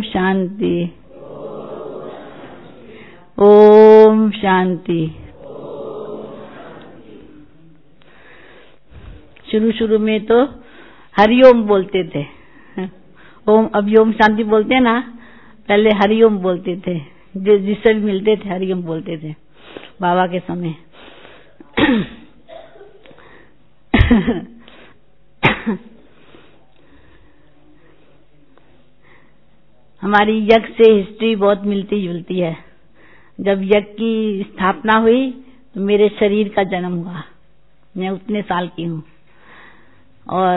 शांति। ओम शांति। शुरू में तो हरिओम बोलते थे। ओम, अभी ओम शांति बोलते हैं ना, पहले हरिओम बोलते थे। जिससे भी मिलते थे हरिओम बोलते थे बाबा के समय। हमारी यज्ञ से हिस्ट्री बहुत मिलती जुलती है। जब यज्ञ की स्थापना हुई तो मेरे शरीर का जन्म हुआ, मैं उतने साल की हूँ। और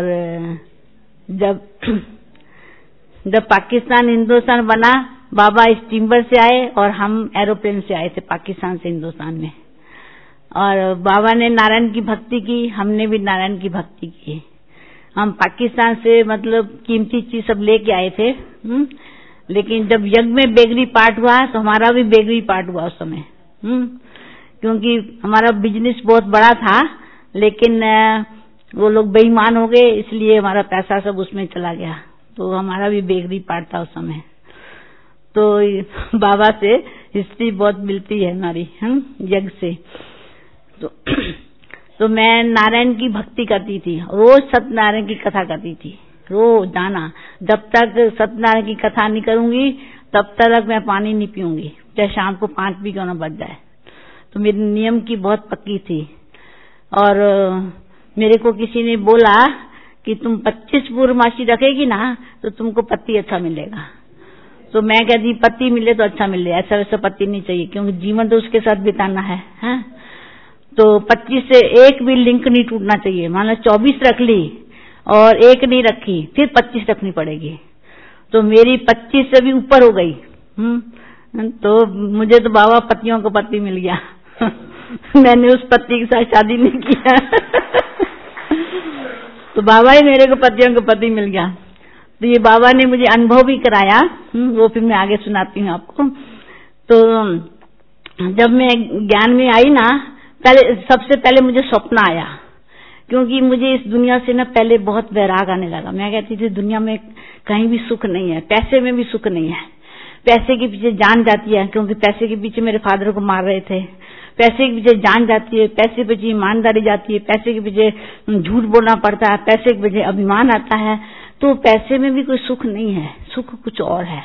जब पाकिस्तान हिंदुस्तान बना, बाबा स्टीमर से आए और हम एरोप्लेन से आए थे पाकिस्तान से हिंदुस्तान में। और बाबा ने नारायण की भक्ति की, हमने भी नारायण की भक्ति की। हम पाकिस्तान से मतलब कीमती चीज सब लेके आए थे। लेकिन जब यज्ञ में बेगरी पार्ट हुआ तो हमारा भी बेगरी पार्ट हुआ उस समय। क्योंकि हमारा बिजनेस बहुत बड़ा था, लेकिन वो लोग बेईमान हो गए, इसलिए हमारा पैसा सब उसमें चला गया। तो हमारा भी बेगरी पार्ट था उस समय। तो बाबा से हिस्ट्री बहुत मिलती है हमारी यज्ञ से। तो मैं नारायण की भक्ति करती थी, रोज सत्यनारायण की कथा करती थी, रोज जाना। जब तक सत्यनारायण की कथा नहीं करूंगी तब तक मैं पानी नहीं पीऊंगी, चाहे शाम को 5 भी क्यों न बज जाए। तो मेरे नियम की बहुत पक्की थी। और मेरे को किसी ने बोला कि तुम 25 पूर्णमासी रखेगी ना तो तुमको पति अच्छा मिलेगा। तो मैं कहती पति मिले तो अच्छा मिले, ऐसा वैसा पति नहीं चाहिए, क्योंकि जीवन तो उसके साथ बिताना है। तो 25 से एक भी लिंक नहीं टूटना चाहिए। मान लो 24 रख ली और एक नहीं रखी, फिर 25 रखनी पड़ेगी। तो मेरी 25 से भी ऊपर हो गई। तो मुझे तो बाबा पतियों को पति मिल गया। मैंने उस पति के साथ शादी नहीं किया। तो बाबा ही मेरे को पतियों को पति मिल गया। तो ये बाबा ने मुझे अनुभव भी कराया, वो फिर मैं आगे सुनाती हूँ आपको। तो जब मैं ज्ञान में आई ना, सबसे पहले मुझे सपना आया, क्योंकि मुझे इस दुनिया से ना पहले बहुत वैराग आने लगा। मैं कहती थी दुनिया में कहीं भी सुख नहीं है, पैसे में भी सुख नहीं है। पैसे के पीछे जान जाती है, क्योंकि पैसे के पीछे मेरे फादर को मार रहे थे। पैसे के पीछे जान जाती है, पैसे के पीछे ईमानदारी जाती है, पैसे के पीछे झूठ बोलना पड़ता है, पैसे के पीछे अभिमान आता है। तो पैसे में भी कोई सुख नहीं है, सुख कुछ और है।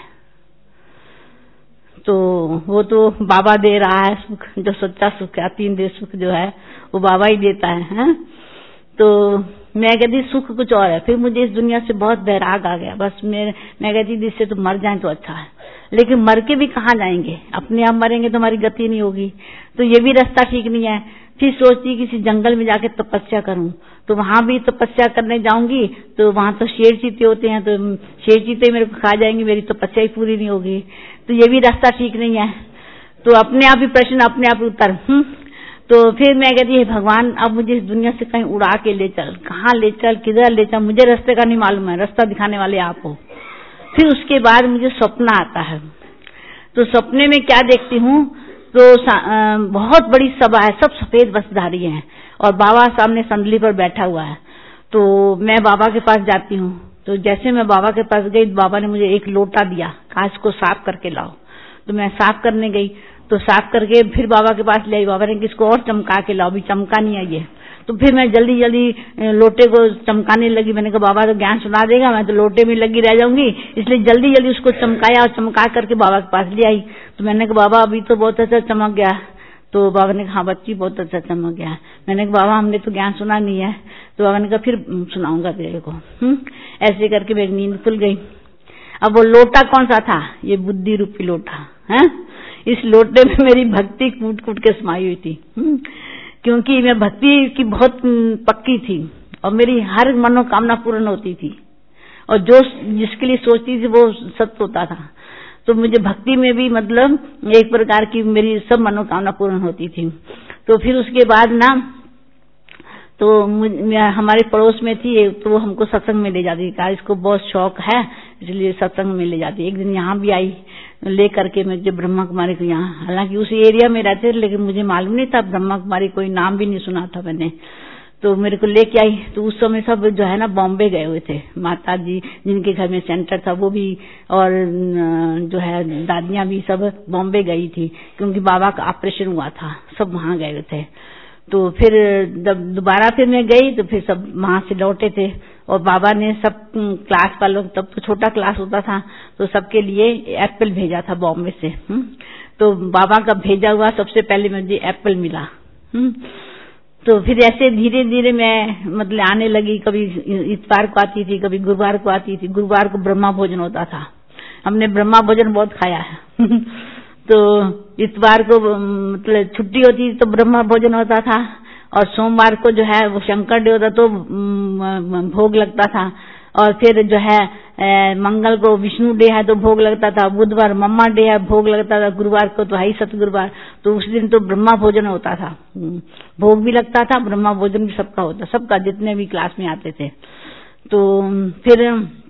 तो वो तो बाबा दे रहा है सुख, जो सच्चा सुख है, तीन सुख जो है वो बाबा ही देता है। तो मैं कहती सुख कुछ और है। फिर मुझे इस दुनिया से बहुत वैराग आ गया। बस मैं कहती थी इससे तो मर जाए तो अच्छा है, लेकिन मर के भी कहाँ जाएंगे, अपने आप मरेंगे तो हमारी गति नहीं होगी। तो ये भी रास्ता ठीक नहीं है। फिर सोचती किसी जंगल में जाके तपस्या करूं, तो वहां भी तपस्या करने जाऊंगी तो वहां तो शेर चीते होते हैं, तो शेर चीते मेरे को खा जाएंगे, मेरी तपस्या ही पूरी नहीं होगी। तो ये भी रास्ता ठीक नहीं है। तो अपने आप ही प्रश्न अपने आप उत्तर। तो फिर मैं कहती है भगवान अब मुझे इस दुनिया से कहीं उड़ा के ले चल, कहाँ ले चल, किधर ले चल, मुझे रास्ते का नहीं मालूम है, रास्ता दिखाने वाले आप हो। फिर उसके बाद मुझे सपना आता है। तो सपने में क्या देखती हूँ, तो बहुत बड़ी सभा है, सब सफेद वस्त्रधारी हैं और बाबा सामने संदली पर बैठा हुआ है। तो मैं बाबा के पास जाती हूँ। तो जैसे मैं बाबा के पास गई, बाबा ने मुझे एक लोटा दिया, कहा इसको साफ करके लाओ। तो मैं साफ करने गई, तो साफ करके फिर बाबा के पास ले आई। बाबा ने किसको और चमका के लाओ, अभी चमका नहीं है ये। तो फिर मैं जल्दी जल्दी लोटे को चमकाने लगी। मैंने कहा बाबा तो ज्ञान सुना देगा, मैं तो लोटे में लगी रह जाऊंगी, इसलिए जल्दी जल्दी उसको चमकाया और चमका करके बाबा के पास ले आई। तो मैंने कहा बाबा अभी तो बहुत अच्छा चमक गया। तो बाबा ने कहा हाँ बच्ची बहुत अच्छा चमक गया। मैंने कहा बाबा हमने तो ज्ञान सुना नहीं है। तो बाबा ने कहा फिर सुनाऊंगा तेरे को। ऐसे करके मेरी नींद खुल गई। अब वो लोटा कौन सा था, ये बुद्धि रूपी लोटा है। इस लोटे में मेरी भक्ति कूट कूट के समाई हुई थी, क्योंकि मैं भक्ति की बहुत पक्की थी और मेरी हर मनोकामना पूर्ण होती थी, और जो जिसके लिए सोचती थी वो सत्य होता था। तो मुझे भक्ति में भी मतलब एक प्रकार की मेरी सब मनोकामना पूर्ण होती थी। तो फिर उसके बाद ना, तो हमारे पड़ोस में थी, तो वो हमको सत्संग में ले जाती थी। कहा इसको बहुत शौक है, इसलिए सत्संग में ले जाती। एक दिन यहाँ भी आई ले करके मुझे ब्रह्मा कुमारी को यहाँ, हालांकि उस एरिया में रहते, लेकिन मुझे मालूम नहीं था ब्रह्मा कुमारी, कोई नाम भी नहीं सुना था मैंने। तो मेरे को लेके आई। तो उस समय सब जो है ना बॉम्बे गए हुए थे, माता जी जिनके घर में सेंटर था वो भी, और जो है दादियां भी सब बॉम्बे गई थी, क्योंकि बाबा का ऑपरेशन हुआ था, सब वहां गए हुए थे। तो फिर जब दोबारा फिर मैं गई तो फिर सब वहां से लौटे थे, और बाबा ने सब क्लास वालों, तब तो छोटा क्लास होता था, तो सबके लिए एप्पल भेजा था बॉम्बे से। तो बाबा का भेजा हुआ सबसे पहले मुझे एप्पल मिला। तो फिर ऐसे धीरे धीरे मैं मतलब आने लगी, कभी इतवार को आती थी, कभी गुरुवार को आती थी। गुरुवार को ब्रह्मा भोजन होता था, हमने ब्रह्मा भोजन बहुत खाया है। तो इतवार को मतलब छुट्टी होती तो ब्रह्मा भोजन होता था, और सोमवार को जो है वो शंकर डे होता तो भोग लगता था, और फिर जो है मंगल को विष्णु डे है तो भोग लगता था, बुधवार मम्मा डे है भोग लगता था, गुरुवार को तो है सतगुरुवार, तो उस दिन तो ब्रह्मा भोजन होता था, भोग भी लगता था, ब्रह्मा भोजन भी सबका होता, सबका जितने भी क्लास में आते थे। तो फिर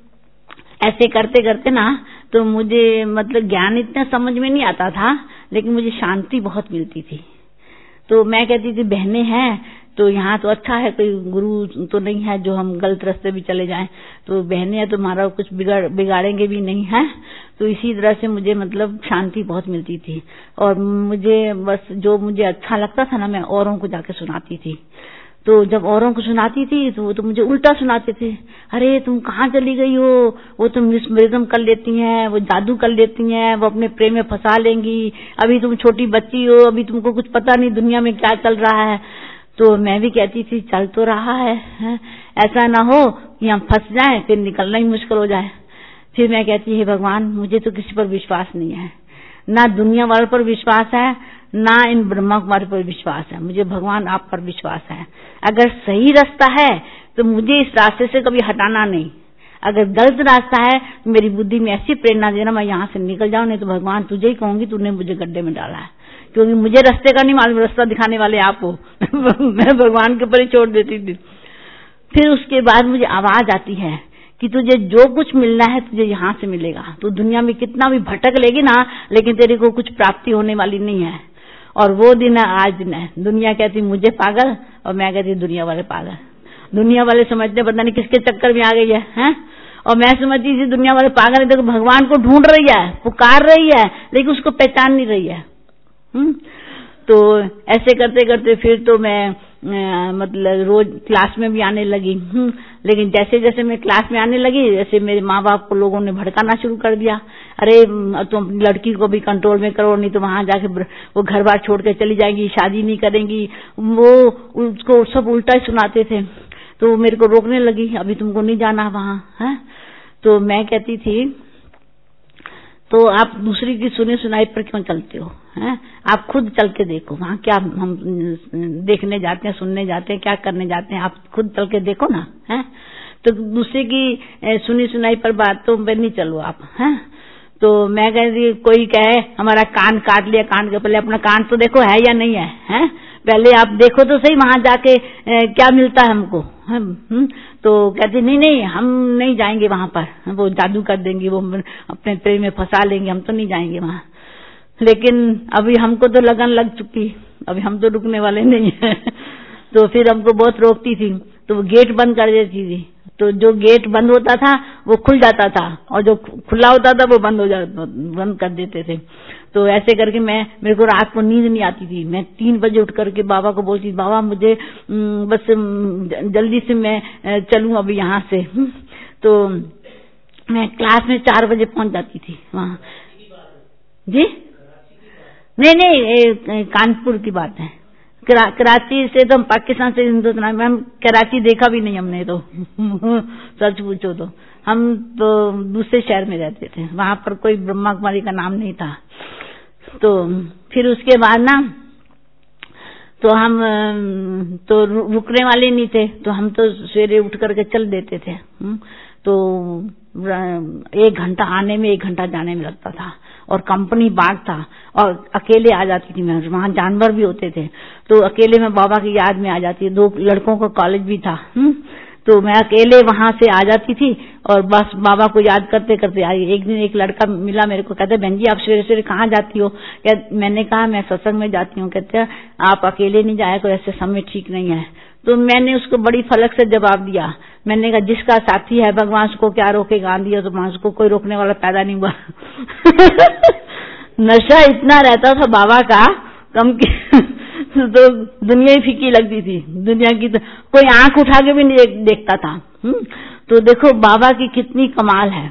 ऐसे करते करते ना तो मुझे मतलब ज्ञान इतना समझ में नहीं आता था, लेकिन मुझे शांति बहुत मिलती थी। तो मैं कहती थी बहनें हैं तो यहाँ तो अच्छा है, कोई गुरु तो नहीं है जो हम गलत रास्ते भी चले जाएं, तो बहनें हैं तो हमारा कुछ बिगाड़ेंगे भी नहीं है। तो इसी तरह से मुझे मतलब शांति बहुत मिलती थी, और मुझे बस जो मुझे अच्छा लगता था ना मैं औरों को जाके सुनाती थी। तो जब औरों को सुनाती थी तो वो तो मुझे उल्टा सुनाते थे, अरे तुम कहाँ चली गई हो, वो तो मिसमरिज्म कर लेती हैं, वो जादू कर लेती हैं, वो अपने प्रेम में फंसा लेंगी, अभी तुम छोटी बच्ची हो, अभी तुमको कुछ पता नहीं दुनिया में क्या चल रहा है। तो मैं भी कहती थी चल तो रहा है, ऐसा ना हो कि हम फंस जाएं फिर निकलना ही मुश्किल हो जाए। फिर मैं कहती है भगवान मुझे तो किसी पर विश्वास नहीं है, ना दुनिया वालों पर विश्वास है, ना इन ब्रह्मा कुमारी पर विश्वास है, मुझे भगवान आप पर विश्वास है। अगर सही रास्ता है तो मुझे इस रास्ते से कभी हटाना नहीं, अगर गलत रास्ता है तो मेरी बुद्धि में ऐसी प्रेरणा देना मैं यहाँ से निकल जाऊं, नहीं तो भगवान तुझे ही कहूंगी तूने मुझे गड्ढे में डाला है, क्योंकि मुझे रास्ते का नहीं मालूम, रास्ता दिखाने वाले आप हो। मैं भगवान के ऊपर ही छोड़ देती थी। फिर उसके बाद मुझे आवाज आती है कि तुझे जो कुछ मिलना है तुझे यहाँ से मिलेगा, तो दुनिया में कितना भी भटक लेगी ना लेकिन तेरे को कुछ प्राप्ति होने वाली नहीं है। और वो दिन है आज दिन है। दुनिया कहती मुझे पागल, और मैं कहती दुनिया वाले पागल। दुनिया वाले समझते पता नहीं किसके चक्कर में आ गई है, हैं? और मैं समझती थी दुनिया वाले पागल है, देखो भगवान को ढूंढ रही है, पुकार रही है, लेकिन उसको पहचान नहीं रही है। तो ऐसे करते करते फिर तो मैं मतलब रोज क्लास में भी आने लगी। लेकिन जैसे जैसे मैं क्लास में आने लगी जैसे मेरे माँ बाप को लोगों ने भड़काना शुरू कर दिया, अरे तुम अपनी लड़की को भी कंट्रोल में करो, नहीं तो वहां जाके वो घर बार छोड़ के चली जाएगी, शादी नहीं करेंगी। वो उसको सब उल्टा ही सुनाते थे, तो मेरे को रोकने लगी, अभी तुमको नहीं जाना वहां है। तो मैं कहती थी तो आप दूसरी की सुनी सुनाई पर क्यों चलते हो, हैं? आप खुद चल के देखो, वहां क्या हम देखने जाते हैं, सुनने जाते हैं, क्या करने जाते हैं, आप खुद चल के देखो ना, हैं? तो दूसरे की सुनी सुनाई पर बात तो नहीं चलो आप, हैं? तो मैं कहती कोई कहे हमारा कान काट लिया, कान के पहले अपना कान तो देखो है या नहीं है, हैं? पहले आप देखो तो सही वहां जाके क्या मिलता है हमको, तो कहते नहीं नहीं हम नहीं जाएंगे वहां पर, वो जादू कर देंगे, वो अपने प्रेम में फंसा लेंगे, हम तो नहीं जाएंगे वहां। लेकिन अभी हमको तो लगन लग चुकी, अभी हम तो रुकने वाले नहीं है। तो फिर हमको बहुत रोकती थी, तो वो गेट बंद कर देती थी, तो जो गेट बंद होता था वो खुल जाता था, और जो खुला होता था वो बंद कर देते थे। तो ऐसे करके मेरे को रात को नींद नहीं आती थी, मैं 3 बजे उठ करके बाबा को बोलती बाबा मुझे बस जल्दी से मैं चलूं अभी यहाँ से। तो मैं क्लास में 4 बजे पहुंच जाती थी वहाँ। जी नहीं कानपुर की बात है, कराची से तो पाकिस्तान से हिंदुस्तान में, हम कराची देखा भी नहीं हमने, तो सच पूछो तो हम तो दूसरे शहर में रहते थे, वहां पर कोई ब्रह्मा कुमारी का नाम नहीं था। तो फिर उसके बाद ना तो हम तो रुकने वाले नहीं थे, तो हम तो सवेरे उठ करके चल देते थे। तो 1 घंटा आने में 1 घंटा जाने में लगता था, और कंपनी बाग था, और अकेले आ जाती थी मैं, वहां जानवर भी होते थे, तो अकेले में बाबा की याद में आ जाती है। 2 लड़कों का कॉलेज भी था, तो मैं अकेले वहां से आ जाती थी, और बस बाबा को याद करते करते आई। एक दिन एक लड़का मिला मेरे को, कहते बहन जी आप सवेरे सवेरे कहाँ जाती हो? मैंने कहा मैं सत्संग में जाती हूँ। कहते आप अकेले नहीं जाया करो, ऐसे समय ठीक नहीं है। तो मैंने उसको बड़ी फलक से जवाब दिया, मैंने कहा जिसका साथी है भगवान उसको क्या रोकेगा, आंधी है तो उसको कोई रोकने वाला पैदा नहीं हुआ। नशा इतना रहता था बाबा का कम की तो दुनिया ही फीकी लगती थी, दुनिया की तो कोई आंख उठा के भी नहीं देखता था। तो देखो बाबा की कितनी कमाल है।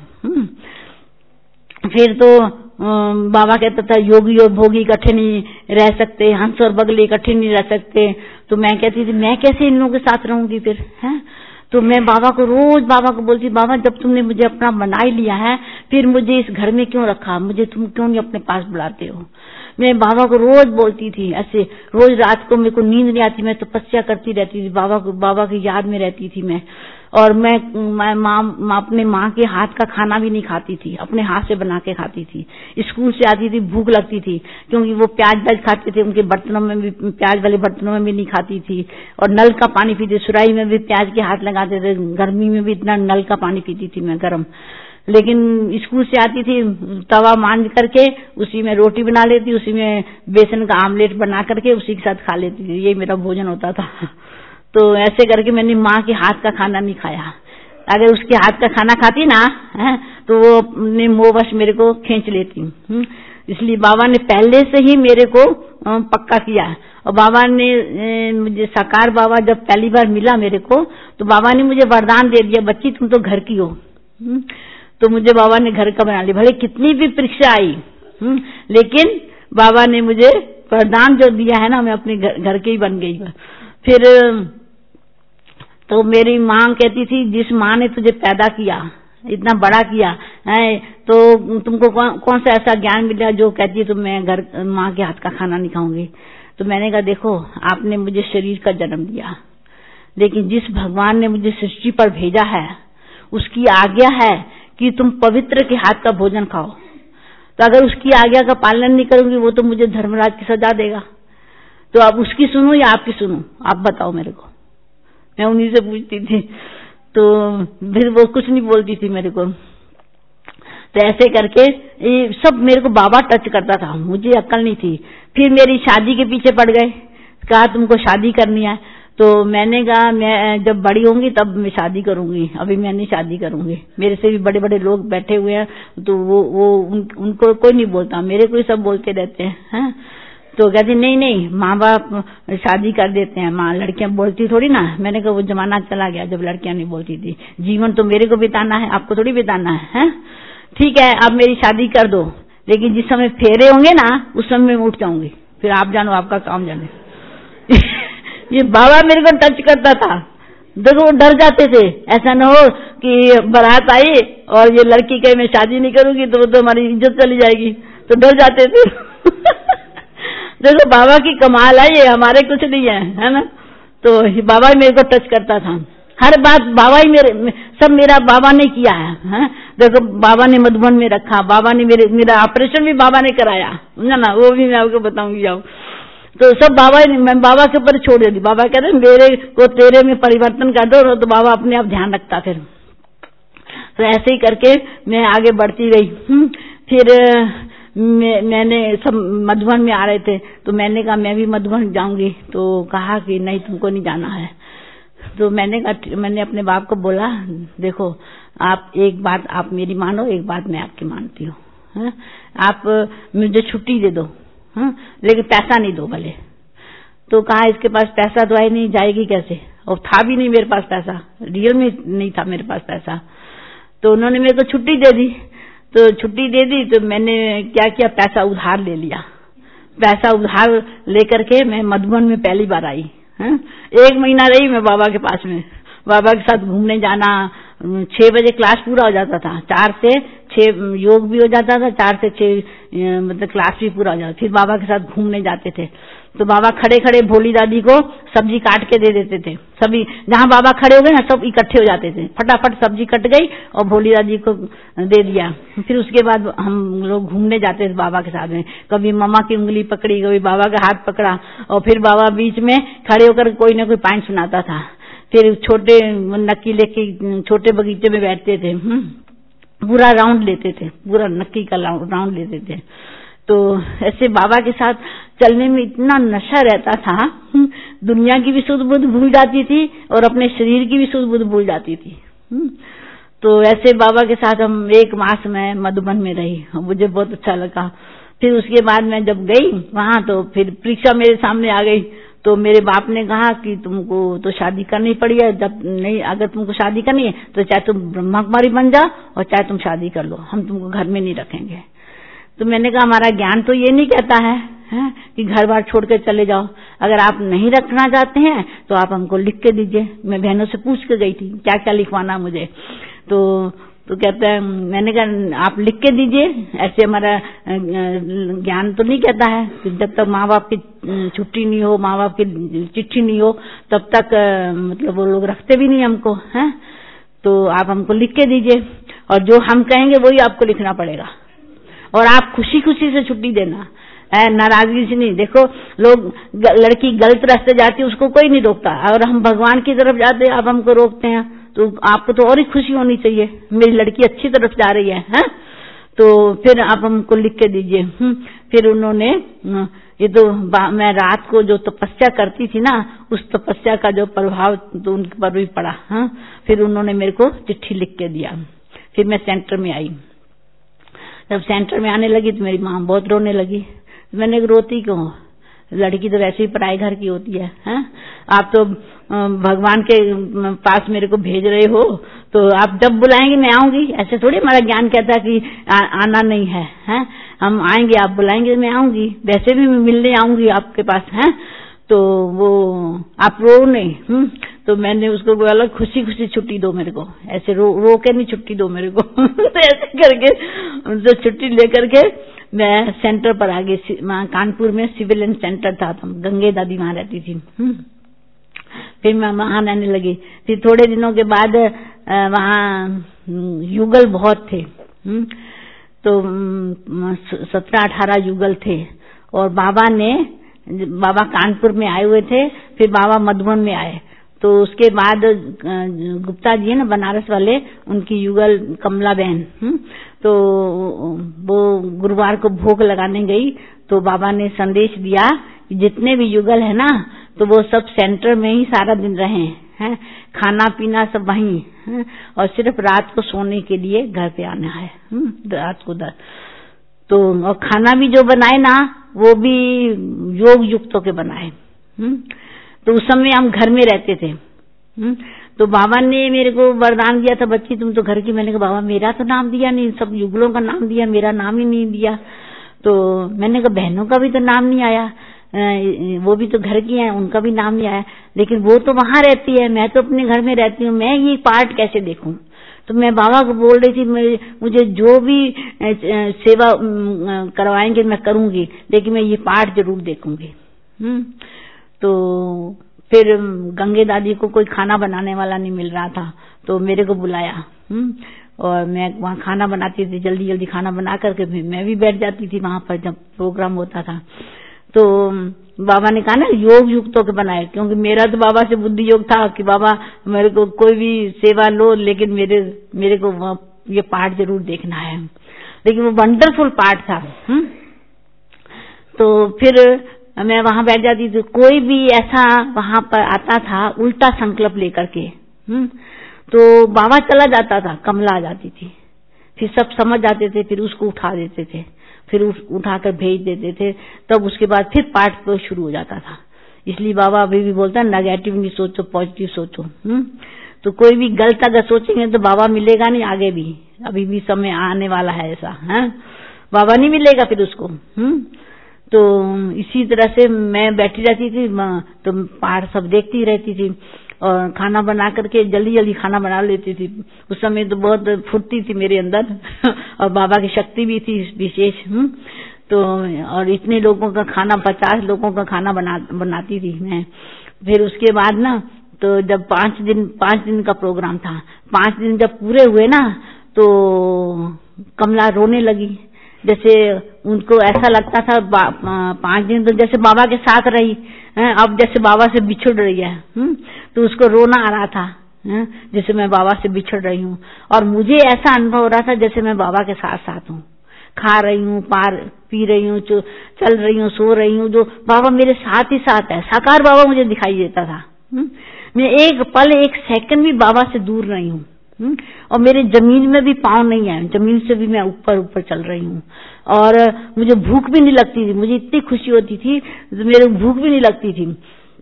फिर तो बाबा कहता था योगी और भोगी इकट्ठे नहीं रह सकते, हंस और बगले इकट्ठे नहीं रह सकते। तो मैं कहती थी मैं कैसे इन लोगों के साथ रहूंगी फिर, है? तो मैं बाबा को रोज बाबा को बोलती, बाबा जब तुमने मुझे अपना बना ही लिया है फिर मुझे इस घर में क्यों रखा, मुझे तुम क्यों नहीं अपने पास बुलाते हो। मैं बाबा को रोज बोलती थी ऐसे, रोज रात को मेरे को नींद नहीं आती, मैं तपस्या करती रहती थी, बाबा की याद में रहती थी मैं। और मैं अपने माँ के हाथ का खाना भी नहीं खाती थी, अपने हाथ से बना के खाती थी। स्कूल से आती थी भूख लगती थी क्योंकि वो प्याज व्याज खाते थे, उनके बर्तनों में भी, प्याज वाले बर्तनों में भी नहीं खाती थी। और नल का पानी पीती, सुराही में भी प्याज के हाथ लगाते थे, गर्मी में भी इतना नल का पानी पीती थी मैं गर्म। लेकिन स्कूल से आती थी तवा मांझ करके उसी में रोटी बना लेती, उसी में बेसन का आमलेट बना करके उसी के साथ खा लेती थी, ये मेरा भोजन होता था। तो ऐसे करके मैंने माँ के हाथ का खाना नहीं खाया। अगर उसके हाथ का खाना खाती ना है तो वो अपने मोहवश मेरे को खींच लेती। इसलिए बाबा ने पहले से ही मेरे को पक्का किया। और बाबा ने मुझे साकार बाबा जब पहली बार मिला मेरे को तो बाबा ने मुझे वरदान दे दिया, बच्ची तुम तो घर की हो। तो मुझे बाबा ने घर का बना लिया, भले कितनी भी परीक्षा आई लेकिन बाबा ने मुझे वरदान जो दिया है ना, मैं अपने घर के ही बन गई। फिर तो मेरी माँ कहती थी जिस माँ ने तुझे पैदा किया, इतना बड़ा किया है, तो तुमको कौन सा ऐसा ज्ञान मिला जो कहती है तो मैं घर माँ के हाथ का खाना नहीं खाऊंगी। तो मैंने कहा देखो आपने मुझे शरीर का जन्म दिया, लेकिन जिस भगवान ने मुझे सृष्टि पर भेजा है उसकी आज्ञा है कि तुम पवित्र के हाथ का भोजन खाओ। तो अगर उसकी आज्ञा का पालन नहीं करूंगी वो तो मुझे धर्मराज की सजा देगा। तो अब उसकी सुनूं या आपकी सुनूं, आप बताओ मेरे को। मैं उन्हीं से पूछती थी, तो फिर वो कुछ नहीं बोलती थी मेरे को। तो ऐसे करके ये सब मेरे को बाबा टच करता था, मुझे अक्ल नहीं थी। फिर मेरी शादी के पीछे पड़ गए, कहा तुमको शादी करनी है। तो मैंने कहा मैं जब बड़ी होंगी तब मैं शादी करूंगी, अभी मैं नहीं शादी करूंगी। मेरे से भी बड़े बड़े लोग बैठे हुए हैं तो उनको कोई नहीं बोलता, मेरे को ही सब बोलते रहते हैं। तो कहती नहीं माँ बाप शादी कर देते हैं, माँ लड़कियां बोलती थोड़ी ना। मैंने कहा वो जमाना चला गया जब लड़कियां नहीं बोलती थी, जीवन तो मेरे को बिताना है, आपको थोड़ी बिताना है। ठीक है अब मेरी शादी कर दो, लेकिन जिस समय फेरे होंगे ना उस समय मैं उठ जाऊंगी, फिर आप जानो आपका काम जाने। ये बाबा मेरे को टच करता था। देखो डर जाते थे, ऐसा न हो कि बारात आई और ये लड़की कहे मैं शादी नहीं करूंगी तो हमारी इज्जत चली जाएगी, तो डर जाते थे। देखो बाबा की कमाल है, ये हमारे कुछ नहीं है ना। तो बाबा ही मेरे को टच करता था, हर बात बाबा ही सब मेरा बाबा ने किया है। देखो बाबा ने मधुबन में रखा, बाबा ने मेरा ऑपरेशन भी बाबा ने कराया ना, वो भी मैं आपको बताऊंगी। जाओ तो सब बाबा ने, मैं बाबा के ऊपर छोड़ देती। बाबा कहते मेरे को तेरे में परिवर्तन कर दो, तो बाबा अपने आप ध्यान रखता। फिर तो ऐसे ही करके मैं आगे बढ़ती गई। फिर मैंने सब मधुबन में आ रहे थे तो मैंने कहा मैं भी मधुबन जाऊंगी। तो कहा कि नहीं तुमको नहीं जाना है। तो मैंने कहा, मैंने अपने बाप को बोला देखो आप एक बात आप मेरी मानो, एक बात मैं आपकी मानती हूँ, आप मुझे छुट्टी दे दो, लेकिन पैसा नहीं दो भले। तो कहा इसके पास पैसा तो है नहीं, जाएगी कैसे, और था भी नहीं मेरे पास पैसा, रियल में नहीं था मेरे पास पैसा। तो उन्होंने मेरे को छुट्टी दे दी। तो छुट्टी दे दी तो मैंने क्या किया, पैसा उधार ले लिया। पैसा उधार लेकर के मैं मधुबन में पहली बार आई। 1 महीना रही मैं बाबा के पास में, बाबा के साथ घूमने जाना। 6 बजे क्लास पूरा हो जाता था, 4 से 6 योग भी हो जाता था, 4 से 6 मतलब क्लास भी पूरा हो जाता। फिर बाबा के साथ घूमने जाते थे तो बाबा खड़े खड़े भोली दादी को सब्जी काट के दे देते थे। सभी जहाँ बाबा खड़े हो गए ना सब इकट्ठे हो जाते थे, फटाफट सब्जी कट गई और भोली दादी को दे दिया। फिर उसके बाद हम लोग घूमने जाते थे बाबा के साथ में, कभी मम्मा की उंगली पकड़ी, कभी बाबा का हाथ पकड़ा, और फिर बाबा बीच में खड़े होकर कोई न कोई पाइन सुनाता था। फिर छोटे नक्की लेके छोटे बगीचे में बैठते थे, पूरा राउंड लेते थे, पूरा नक्की का राउंड लेते थे। तो ऐसे बाबा के साथ चलने में इतना नशा रहता था। दुनिया की भी सुध बुध भूल जाती थी और अपने शरीर की भी सुध बुध भूल जाती थी। तो ऐसे बाबा के साथ हम 1 मास में मधुबन में रही, मुझे बहुत अच्छा लगा। फिर उसके बाद मैं जब गई वहां तो फिर परीक्षा मेरे सामने आ गई। तो मेरे बाप ने कहा कि तुमको तो शादी करनी पड़ी है, जब नहीं अगर तुमको शादी करनी है तो चाहे तुम ब्रह्मा कुमारी बन जाओ और चाहे तुम शादी कर लो, हम तुमको घर में नहीं रखेंगे। तो मैंने कहा हमारा ज्ञान तो ये नहीं कहता है कि घर बार छोड़ के चले जाओ, अगर आप नहीं रखना चाहते हैं तो आप हमको लिख के दीजिए। मैं बहनों से पूछ के गई थी क्या क्या लिखवाना मुझे। तो कहते हैं, मैंने कहा आप लिख के दीजिए, ऐसे हमारा ज्ञान तो नहीं कहता है कि जब तक माँ बाप की छुट्टी नहीं हो, माँ बाप की चिट्ठी नहीं हो तब तक मतलब वो लोग रखते भी नहीं हमको हैं। तो आप हमको लिख के दीजिए और जो हम कहेंगे वही आपको लिखना पड़ेगा और आप खुशी खुशी से छुट्टी देना है, नाराजगी से नहीं। देखो लोग लड़की गलत रास्ते जाती है उसको कोई नहीं रोकता, और हम भगवान की तरफ जाते हैं आप हमको रोकते हैं, तो आपको तो और ही खुशी होनी चाहिए मेरी लड़की अच्छी तरफ जा रही है। तो फिर आप हमको लिख के दीजिए। फिर उन्होंने ये तो मैं रात को जो तपस्या करती थी ना, उस तपस्या का जो प्रभाव तो उनके पर भी पड़ा। फिर उन्होंने मेरे को चिट्ठी लिख के दिया। फिर मैं सेंटर में आई। जब सेंटर में आने लगी तो मेरी माँ बहुत रोने लगी। मैंने रोती क्यों, लड़की तो वैसे ही पराए घर की होती है, आप तो भगवान के पास मेरे को भेज रहे हो, तो आप जब बुलाएंगे मैं आऊंगी। ऐसे थोड़ी हमारा ज्ञान कहता है कि आना नहीं है, हम आएंगे, आप बुलाएंगे मैं आऊंगी, वैसे भी मैं मिलने आऊंगी आपके पास है। तो वो आप रो नहीं। तो मैंने उसको बोला खुशी खुशी छुट्टी दो मेरे को, ऐसे रो के नहीं छुट्टी दो मेरे को। तो ऐसे करके उनसे छुट्टी लेकर के मैं सेंटर पर आ गई। वहाँ कानपुर में सिविलियन सेंटर था, तो गंगे दादी वहां रहती थी। फिर मैं वहां रहने लगी। फिर थोड़े दिनों के बाद वहाँ युगल बहुत थे, तो 17-18 युगल थे। और बाबा कानपुर में आए हुए थे, फिर बाबा मधुबन में आए। तो उसके बाद गुप्ता जी है ना बनारस वाले, उनकी युगल कमला बहन, तो वो गुरुवार को भोग लगाने गई। तो बाबा ने संदेश दिया कि जितने भी युगल है ना तो वो सब सेंटर में ही सारा दिन रहे हैं, खाना पीना सब वहीं है, और सिर्फ रात को सोने के लिए घर पे आना है रात को। तो और खाना भी जो बनाए ना वो भी योग युक्तों के बनाए। तो उस समय हम घर में रहते थे। तो बाबा ने मेरे को वरदान दिया था, बच्ची तुम तो घर की। मैंने कहा बाबा मेरा तो नाम दिया नहीं, सब युगलों का नाम दिया, मेरा नाम ही नहीं दिया। तो मैंने कहा बहनों का भी तो नाम नहीं आया, वो भी तो घर की हैं, उनका भी नाम नहीं आया, लेकिन वो तो वहां रहती है, मैं तो अपने घर में रहती हूँ, मैं ये पार्ट कैसे देखूं। तो मैं बाबा को बोल रही थी मुझे जो भी सेवा करवाएंगे मैं करूंगी, लेकिन मैं ये पार्ट जरूर देखूंगी। तो फिर गंगे दादी को कोई खाना बनाने वाला नहीं मिल रहा था, तो मेरे को बुलाया। और मैं वहाँ खाना बनाती थी, जल्दी जल्दी खाना बना करके मैं भी बैठ जाती थी वहां पर जब प्रोग्राम होता था। तो बाबा ने कहा ना योग युक्तों के बनाए, क्योंकि मेरा तो बाबा से बुद्धि योग था कि बाबा मेरे को कोई भी सेवा लो, लेकिन मेरे को ये पार्ट जरूर देखना है। लेकिन वो वंडरफुल पार्ट था। तो फिर मैं वहां बैठ जाती थी। कोई भी ऐसा वहां पर आता था उल्टा संकल्प लेकर के, तो बाबा चला जाता था, कमला आ जाती थी, फिर सब समझ जाते थे, फिर उसको उठा देते थे, फिर उठाकर भेज देते थे। तब उसके बाद फिर पाठ तो शुरू हो जाता था। इसलिए बाबा अभी भी बोलता है नेगेटिव नहीं सोचो, पॉजिटिव सोचो। तो कोई भी गलत अगर सोचेंगे तो बाबा मिलेगा नहीं आगे भी, अभी भी समय आने वाला है ऐसा है, बाबा नहीं मिलेगा फिर उसको। तो इसी तरह से मैं बैठी रहती थी, तो पाठ सब देखती रहती थी और खाना बना करके जल्दी जल्दी खाना बना लेती थी। उस समय तो बहुत फुर्ती थी मेरे अंदर और बाबा की शक्ति भी थी विशेष। तो और इतने लोगों का खाना, 50 लोगों का खाना बनाती थी मैं। फिर उसके बाद ना तो जब 5 दिन का प्रोग्राम था, 5 दिन जब पूरे हुए ना तो कमला रोने लगी। जैसे उनको ऐसा लगता था 5 दिन तो जैसे बाबा के साथ रही, अब जैसे बाबा से बिछुड़ रही है। तो उसको रोना आ रहा था, जैसे मैं बाबा से बिछड़ रही हूँ, और मुझे ऐसा अनुभव हो रहा था जैसे मैं बाबा के साथ साथ हूँ। खा रही हूँ, पी रही हूँ, चल रही हूँ, सो रही हूँ, जो बाबा मेरे साथ ही साथ है, साकार बाबा मुझे दिखाई देता था। मैं एक पल, एक सेकंड भी बाबा से दूर नहीं हूँ। और मेरे जमीन में भी पाँव नहीं है, जमीन से भी मैं ऊपर ऊपर चल रही हूँ। और मुझे भूख भी नहीं लगती थी, मुझे इतनी खुशी होती थी, मेरे भूख भी नहीं लगती थी।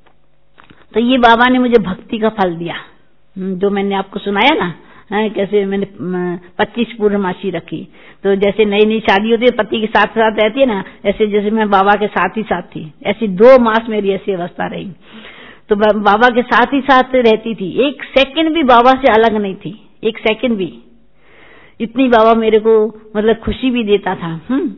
तो ये बाबा ने मुझे भक्ति का फल दिया, जो मैंने आपको सुनाया ना, कैसे मैंने 25 पूर्णमासी रखी। तो जैसे नई नई शादी होती है, पति के साथ साथ रहती है ना, ऐसे जैसे मैं बाबा के साथ ही साथ थी, ऐसी 2 मास मेरी ऐसी अवस्था रही। तो बाबा के साथ ही साथ रहती थी, एक सेकंड भी बाबा से अलग नहीं थी, एक सेकंड भी। इतनी बाबा मेरे को मतलब खुशी भी देता था।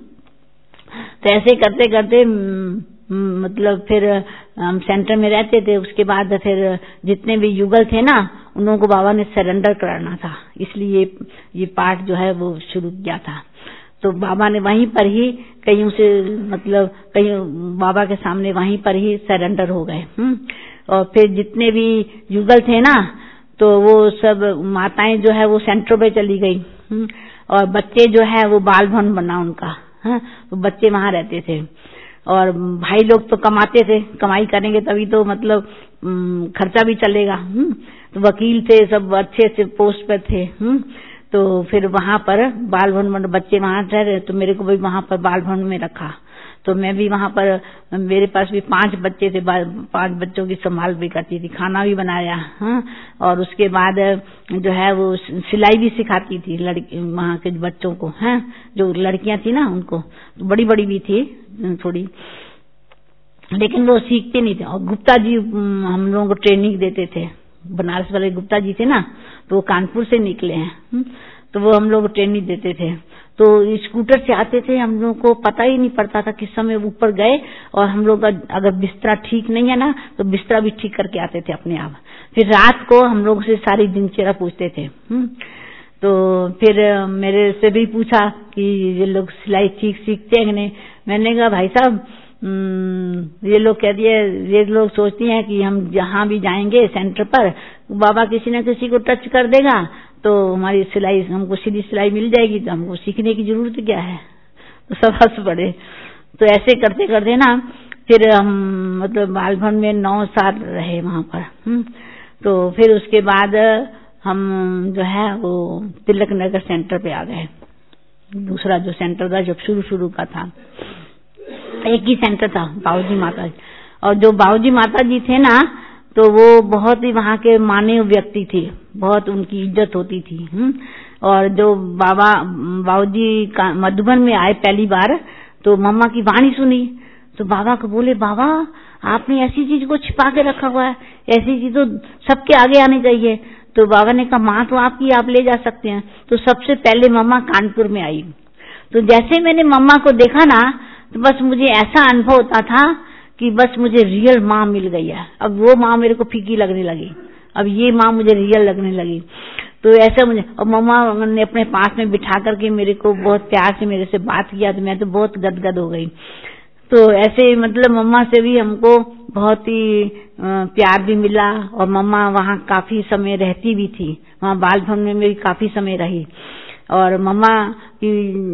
तो ऐसे करते करते मतलब फिर हम सेंटर में रहते थे। उसके बाद फिर जितने भी युगल थे ना, उन लोगों को बाबा ने सरेंडर कराना था, इसलिए ये पाठ जो है वो शुरू किया था। तो बाबा ने वहीं पर ही कहीं से मतलब कहीं बाबा के सामने वहीं पर ही सरेंडर हो गए। और फिर जितने भी युगल थे ना, तो वो सब माताएं जो है वो सेंटर पे चली गई। और बच्चे जो है वो बाल भवन बना उनका, तो बच्चे वहां रहते थे। और भाई लोग तो कमाते थे, कमाई करेंगे तभी तो मतलब खर्चा भी चलेगा। तो वकील थे, सब अच्छे अच्छे पोस्ट पर थे। तो फिर वहां पर बाल भवन, बच्चे वहां रह रहे, तो मेरे को भी वहां पर बाल भवन में रखा। तो मैं भी वहां पर, मेरे पास भी 5 बच्चे थे, 5 बच्चों की संभाल भी करती थी, खाना भी बनाया। और उसके बाद जो है वो सिलाई भी सिखाती थी लड़की वहां के बच्चों को, जो लड़कियां थी ना उनको, तो बड़ी बड़ी भी थी थोड़ी, लेकिन वो सीखते नहीं थे। और गुप्ता जी हम लोगों को ट्रेनिंग देते थे, बनारस वाले गुप्ता जी थे ना, तो वो कानपुर से निकले हैं। तो वो हम लोग ट्रेनिंग देते थे। तो स्कूटर से आते थे, हम लोगों को पता ही नहीं पड़ता था किस समय ऊपर गए। और हम लोग अगर बिस्तरा ठीक नहीं है ना, तो बिस्तरा भी ठीक करके आते थे अपने आप। फिर रात को हम लोग से सारी दिनचर्या पूछते थे। तो फिर मेरे से भी पूछा कि ये लोग सिलाई ठीक सीखते हैं कि नहीं। मैंने कहा भाई साहब, ये लोग कह दिए, ये लोग सोचती हैं कि हम जहां भी जाएंगे सेंटर पर, बाबा किसी न किसी को टच कर देगा तो हमारी सिलाई, हमको सीधी सिलाई मिल जाएगी, तो हमको सीखने की जरूरत क्या है। तो सब हंस पड़े। तो ऐसे करते करते ना फिर हम मतलब बाल भवन में 9 साल रहे वहां पर। तो फिर उसके बाद हम जो है वो तिलक नगर सेंटर पे आ गए, दूसरा जो सेंटर था, जब शुरू का था। एक ही सेंटर था, बाबूजी माता जी। और जो बाबूजी माता जी थे ना, तो वो बहुत ही वहां के माने व्यक्ति थे, बहुत उनकी इज्जत होती थी। और जो बाबूजी का मधुबन में आए पहली बार, तो मम्मा की वाणी सुनी, तो बाबा को बोले, बाबा आपने ऐसी चीज को छिपा के रखा हुआ है, ऐसी चीज तो सबके आगे आनी चाहिए। तो बाबा ने कहा, माँ तो आपकी, आप ले जा सकते हैं। तो सबसे पहले मम्मा कानपुर में आई। तो जैसे मैंने मम्मा को देखा ना, तो बस मुझे ऐसा अनुभव होता था कि बस मुझे रियल माँ मिल गई है। अब वो माँ मेरे को फीकी लगने लगी, अब ये माँ मुझे रियल लगने लगी। तो ऐसा मुझे, और मम्मा ने अपने पास में बिठा करके मेरे को बहुत प्यार से मेरे से बात किया, तो मैं तो बहुत गदगद हो गई। तो ऐसे मतलब मम्मा से भी हमको बहुत ही प्यार भी मिला। और मम्मा वहाँ काफी समय रहती भी थी, वहाँ बाल भवन में भी काफी समय रही। और मम्मा की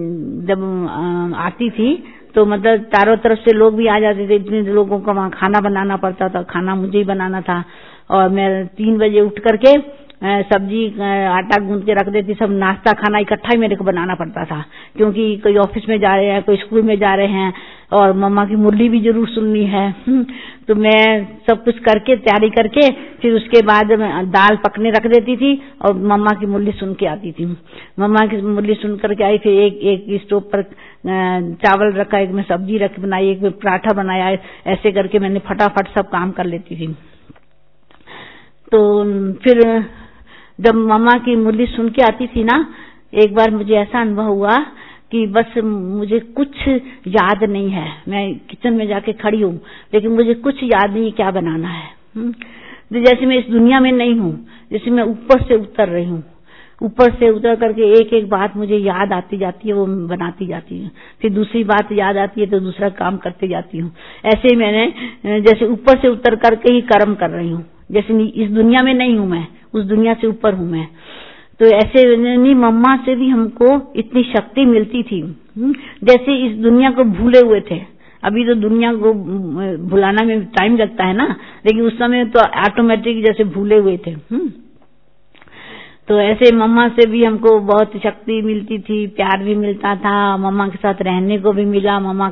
जब आती थी तो मतलब चारों तरफ से लोग भी आ जाते थे, इतने लोगों को वहाँ खाना बनाना पड़ता था, खाना मुझे ही बनाना था। और मैं 3 बजे उठ करके सब्जी आटा गूंद के रख देती, सब नाश्ता खाना इकट्ठा ही मेरे को बनाना पड़ता था, क्योंकि कोई ऑफिस में जा रहे हैं, कोई स्कूल में जा रहे हैं, और मम्मा की मुरली भी जरूर सुननी है। तो मैं सब कुछ करके तैयारी करके फिर उसके बाद दाल पकने रख देती थी और मम्मा की मुरली सुन के आती थी। मम्मा की मुरली सुन करके आई, फिर एक स्टोव पर चावल रखा, एक में सब्जी रख बनाई, एक में पराठा बनाया। ऐसे करके मैंने फटाफट सब काम कर लेती थी। तो फिर जब मम्मा की मुरली सुन के आती थी ना, एक बार मुझे ऐसा अनुभव हुआ कि बस मुझे कुछ याद नहीं है। मैं किचन में जाके खड़ी हूँ, लेकिन मुझे कुछ याद नहीं क्या बनाना है। जैसे मैं इस दुनिया में नहीं हूँ, जैसे मैं ऊपर से उतर रही हूँ, ऊपर से उतर करके एक एक बात मुझे याद आती जाती है, वो बनाती जाती है। फिर दूसरी बात याद आती है तो दूसरा काम करते जाती हूँ। ऐसे ही मैंने जैसे ऊपर से उतर करके ही कर्म कर रही हूँ, जैसे इस दुनिया में नहीं हूँ मैं, उस दुनिया से ऊपर हूँ मैं। तो ऐसे नहीं, मम्मा से भी हमको इतनी शक्ति मिलती थी, जैसे इस दुनिया को भूले हुए थे। अभी तो दुनिया को भुलाना में टाइम लगता है ना, लेकिन उस समय तो ऑटोमेटिक जैसे भूले हुए थे। तो ऐसे मम्मा से भी हमको बहुत शक्ति मिलती थी, प्यार भी मिलता था, मम्मा के साथ रहने को भी मिला। मम्मा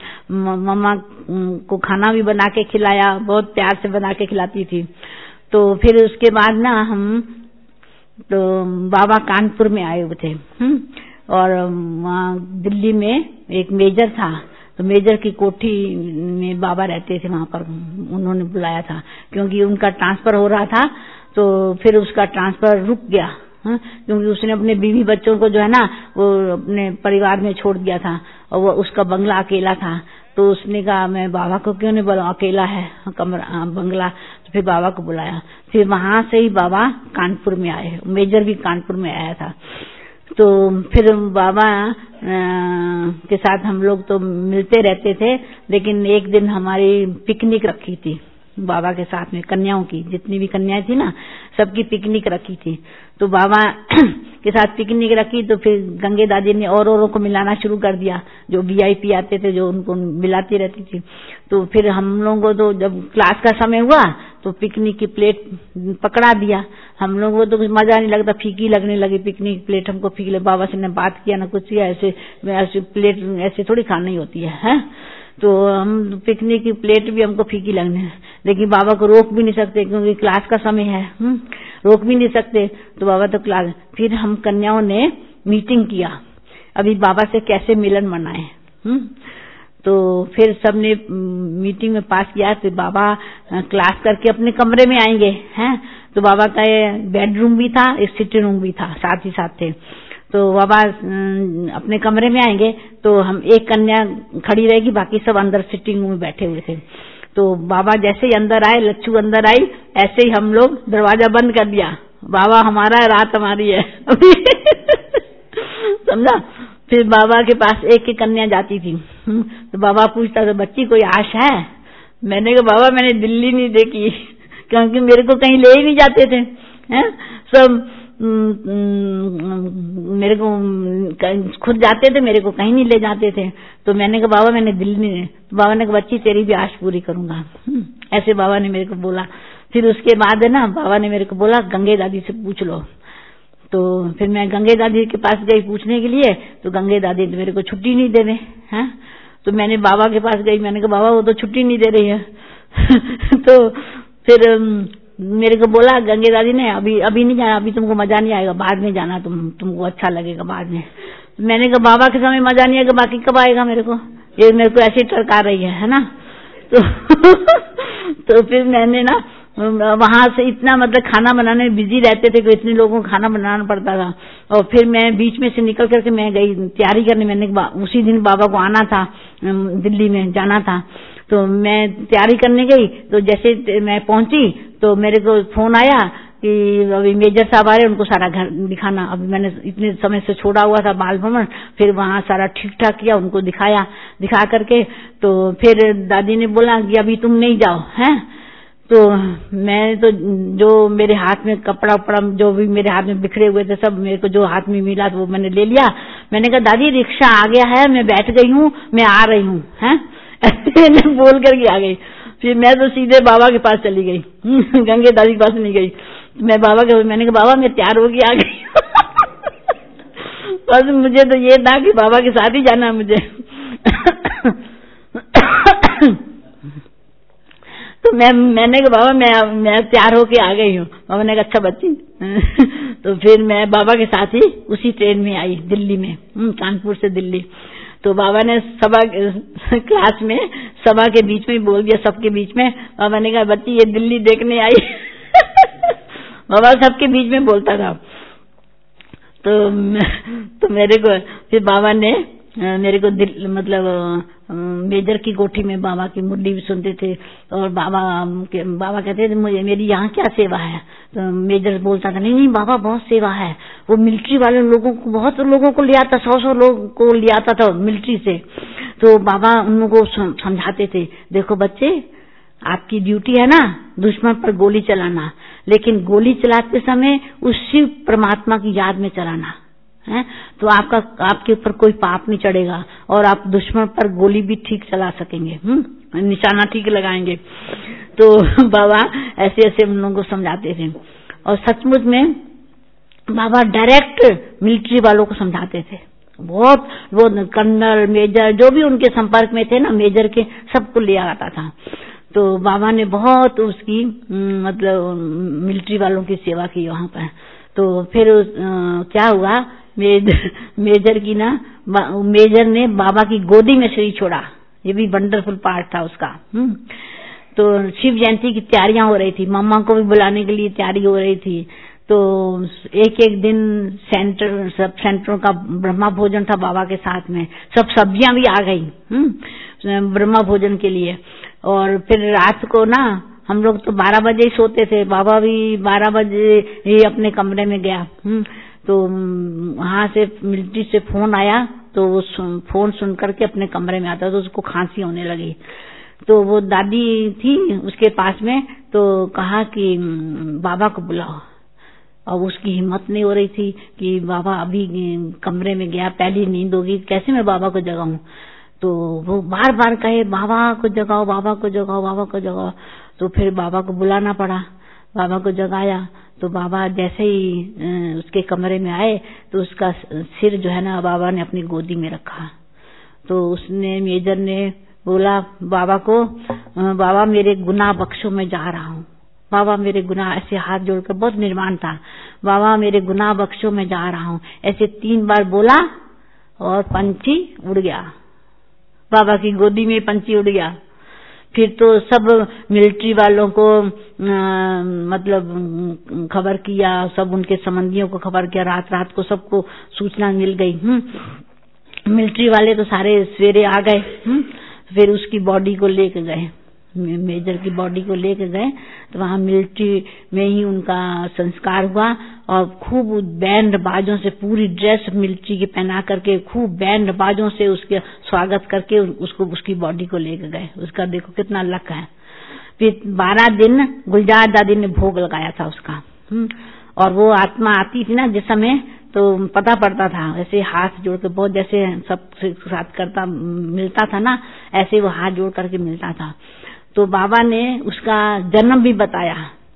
को खाना भी बना के खिलाया, बहुत प्यार से बना के खिलाती थी। तो फिर उसके बाद ना हम तो बाबा कानपुर में आए हुए थे, और वहाँ दिल्ली में एक मेजर था, तो मेजर की कोठी में बाबा रहते थे, वहां पर उन्होंने बुलाया था, क्योंकि उनका ट्रांसफर हो रहा था। तो फिर उसका ट्रांसफर रुक गया, क्योंकि उसने अपने बीवी बच्चों को जो है ना वो अपने परिवार में छोड़ दिया था, और वो उसका बंगला अकेला था। तो उसने कहा मैं बाबा को क्यों नहीं बुलाऊं, अकेला है कमरा बंगला। तो फिर बाबा को बुलाया, फिर वहां से ही बाबा कानपुर में आए, मेजर भी कानपुर में आया था। तो फिर बाबा के साथ हम लोग तो मिलते रहते थे, लेकिन एक दिन हमारी पिकनिक रखी थी बाबा के साथ में, कन्याओं की, जितनी भी कन्याएं थी ना सबकी पिकनिक रखी थी। तो बाबा के साथ पिकनिक रखी, तो फिर गंगे दादी ने औरों को मिलाना शुरू कर दिया, जो वीआईपी आते थे, जो उनको मिलाती रहती थी। तो फिर हम लोगों को तो जब क्लास का समय हुआ तो पिकनिक की प्लेट पकड़ा दिया। हम लोगों को तो कुछ मजा नहीं लगता, फीकी लगने लगी पिकनिक प्लेट, हमको फीकी लगी। बाबा से ने बात किया ना कुछ किया, ऐसे प्लेट ऐसे थोड़ी खानी होती है। तो हम पिकनिक की प्लेट भी हमको फीकी लगने है, लेकिन बाबा को रोक भी नहीं सकते, क्योंकि क्लास का समय है, रोक भी नहीं सकते। तो बाबा तो क्लास, फिर हम कन्याओं ने मीटिंग किया, अभी बाबा से कैसे मिलन मनाए। तो फिर सबने मीटिंग में पास किया, तो बाबा क्लास करके अपने कमरे में आएंगे, हैं। तो बाबा का बेडरूम भी था, एक सिटिंग रूम भी था, साथ ही साथ थे। तो बाबा अपने कमरे में आएंगे, तो हम एक कन्या खड़ी रहेगी, बाकी सब अंदर सिटिंग रूम में बैठे हुए थे। तो बाबा जैसे ही अंदर आए, लच्छू अंदर आई, ऐसे ही हम लोग दरवाजा बंद कर दिया, बाबा हमारा है, रात हमारी है। समझा। फिर बाबा के पास एक एक कन्या जाती थी, तो बाबा पूछता था बच्ची कोई आश है? मैंने कहा बाबा मैंने दिल्ली नहीं देखी, क्योंकि मेरे को कहीं ले ही नहीं जाते थे, हैं। सब मेरे को खुद जाते थे, मेरे को कहीं नहीं ले जाते थे। तो मैंने कहा बाबा मैंने दिल्ली नहीं। तो बाबा ने कहा बच्ची तेरी भी आश पूरी करूंगा, ऐसे बाबा ने मेरे को बोला। फिर उसके बाद है ना बाबा ने मेरे को बोला गंगे दादी से पूछ लो। तो फिर मैं गंगे दादी के पास गई पूछने के लिए, तो गंगे दादी तो मेरे को छुट्टी नहीं दे रहे हैं। तो मैंने बाबा के पास गई, मैंने कहा बाबा वो तो छुट्टी नहीं दे रही है। तो फिर मेरे को बोला गंगे दादी ने अभी नहीं जाना, अभी तुमको मजा नहीं आएगा, बाद में जाना, तुमको अच्छा लगेगा बाद में। तो मैंने कहा बाबा के समय मजा नहीं आएगा, बाकी कब आएगा मेरे को, ये मेरे को ऐसे टरका रही है ना। तो फिर मैंने ना वहां से इतना मतलब खाना बनाने में बिजी रहते थे कि इतने लोगों को खाना बनाना पड़ता था। और फिर मैं बीच में से निकल करके मैं गई तैयारी करने, मैंने उसी दिन बाबा को आना था, दिल्ली में जाना था। तो मैं तैयारी करने गई, तो जैसे मैं पहुंची तो मेरे को फोन आया कि अभी मेजर साहब आ रहे, उनको सारा घर दिखाना। अभी मैंने इतने समय से छोड़ा हुआ था बाल भवन, फिर वहां सारा ठीक ठाक किया, उनको दिखाया, दिखा करके तो फिर दादी ने बोला कि अभी तुम नहीं जाओ, हैं। तो मैं तो जो मेरे हाथ में कपड़ा उपड़ा जो भी मेरे हाथ में बिखरे हुए थे सब मेरे को जो हाथ में मिला वो मैंने ले लिया। मैंने कहा दादी रिक्शा आ गया है, मैं बैठ गई हूँ, मैं आ रही हूँ, हैं। ऐसे बोल करके आ गई। फिर मैं तो सीधे बाबा के पास चली गई, गंगे दादी के पास नहीं गई। मैं बाबा के, मैंने कहा बाबा मैं तैयार होके आ गई। बस मुझे तो ये था कि बाबा के साथ ही जाना मुझे। तो मैंने कहा बाबा मैं तैयार होके आ गई हूँ। बाबा ने कहा अच्छा बच्ची। तो फिर मैं बाबा के साथ ही उसी ट्रेन में आई दिल्ली में, कानपुर से दिल्ली। तो बाबा ने सभा क्लास में सभा के बीच में बोल दिया, सबके बीच में। बाबा ने कहा बच्ची ये दिल्ली देखने आई। बाबा सबके बीच में बोलता था। तो मेरे को फिर बाबा ने मेरे को मतलब मेजर की कोठी में बाबा की मुरली भी सुनते थे, और बाबा कहते थे मुझे मेरी यहाँ क्या सेवा है। तो मेजर बोलता था नहीं बाबा बहुत सेवा है। वो मिलिट्री वाले लोगों को बहुत लोगों को ले आता, 100 लोगों को ले आता था मिलिट्री से। तो बाबा उन लोगों को समझाते थे देखो बच्चे आपकी ड्यूटी है ना दुश्मन पर गोली चलाना, लेकिन गोली चलाते समय उस शिव परमात्मा की याद में चलाना है, तो आपके ऊपर कोई पाप नहीं चढ़ेगा और आप दुश्मन पर गोली भी ठीक चला सकेंगे, निशाना ठीक लगाएंगे। तो बाबा ऐसे ऐसे हम लोगों को समझाते थे और सचमुच में बाबा डायरेक्ट मिलिट्री वालों को समझाते थे। बहुत वो कर्नल मेजर जो भी उनके संपर्क में थे ना, मेजर के सबको ले आता था। तो बाबा ने बहुत उसकी मतलब मिलिट्री वालों की सेवा की वहां पर। तो फिर क्या हुआ, मेजर की ना, मेजर ने बाबा की गोदी में शरीर छोड़ा। ये भी वंडरफुल पार्ट था उसका। तो शिव जयंती की तैयारियां हो रही थी, मम्मा को भी बुलाने के लिए तैयारी हो रही थी। तो एक एक दिन सब सेंटरों का ब्रह्मा भोजन था बाबा के साथ में, सब सब्जियां भी आ गई ब्रह्मा भोजन के लिए। और फिर रात को ना हम लोग तो 12 बजे ही सोते थे, बाबा भी 12 बजे ही अपने कमरे में गया। तो वहां से मिलिट्री से फोन आया, तो वो फोन सुन करके अपने कमरे में आता, तो उसको खांसी होने लगी। तो वो दादी थी उसके पास में, तो कहा कि बाबा को बुलाओ। और उसकी हिम्मत नहीं हो रही थी कि बाबा अभी कमरे में गया, पहली नींद होगी, कैसे मैं बाबा को जगाऊं। तो वो बार बार कहे बाबा को जगाओ, बाबा को जगाओ, बाबा को जगाओ। तो फिर बाबा को बुलाना पड़ा, बाबा को जगाया। तो बाबा जैसे ही उसके कमरे में आए तो उसका सिर जो है ना बाबा ने अपनी गोदी में रखा। तो उसने, मेजर ने बोला बाबा को, बाबा मेरे गुनाह बख्शो, मैं जा रहा हूँ। बाबा मेरे गुनाह, ऐसे हाथ जोड़कर, बहुत निर्वाण था, बाबा मेरे गुनाह बख्शो, मैं जा रहा हूँ, ऐसे 3 बार बोला और पंछी उड़ गया। बाबा की गोदी में पंछी उड़ गया। फिर तो सब मिलिट्री वालों को मतलब खबर किया, सब उनके संबंधियों को खबर किया, रात रात को सबको सूचना मिल गई। मिलिट्री वाले तो सारे सवेरे आ गए। फिर उसकी बॉडी को लेके गए, मेजर की बॉडी को लेके गए। तो वहां मिलिट्री में ही उनका संस्कार हुआ और खूब बैंड बाजों से, पूरी ड्रेस मिलिट्री की पहना करके, खूब बैंड बाजों से उसके स्वागत करके उसको, उसकी बॉडी को लेके गए। उसका देखो कितना लक है। फिर 12 दिन गुलजार दादी ने भोग लगाया था उसका। और वो आत्मा आती थी ना जिस समय, तो पता पड़ता था, ऐसे हाथ जोड़ के, बहुत जैसे सब साथ करता मिलता था ना, ऐसे वो हाथ जोड़ करके मिलता था। तो बाबा ने उसका जन्म भी बताया।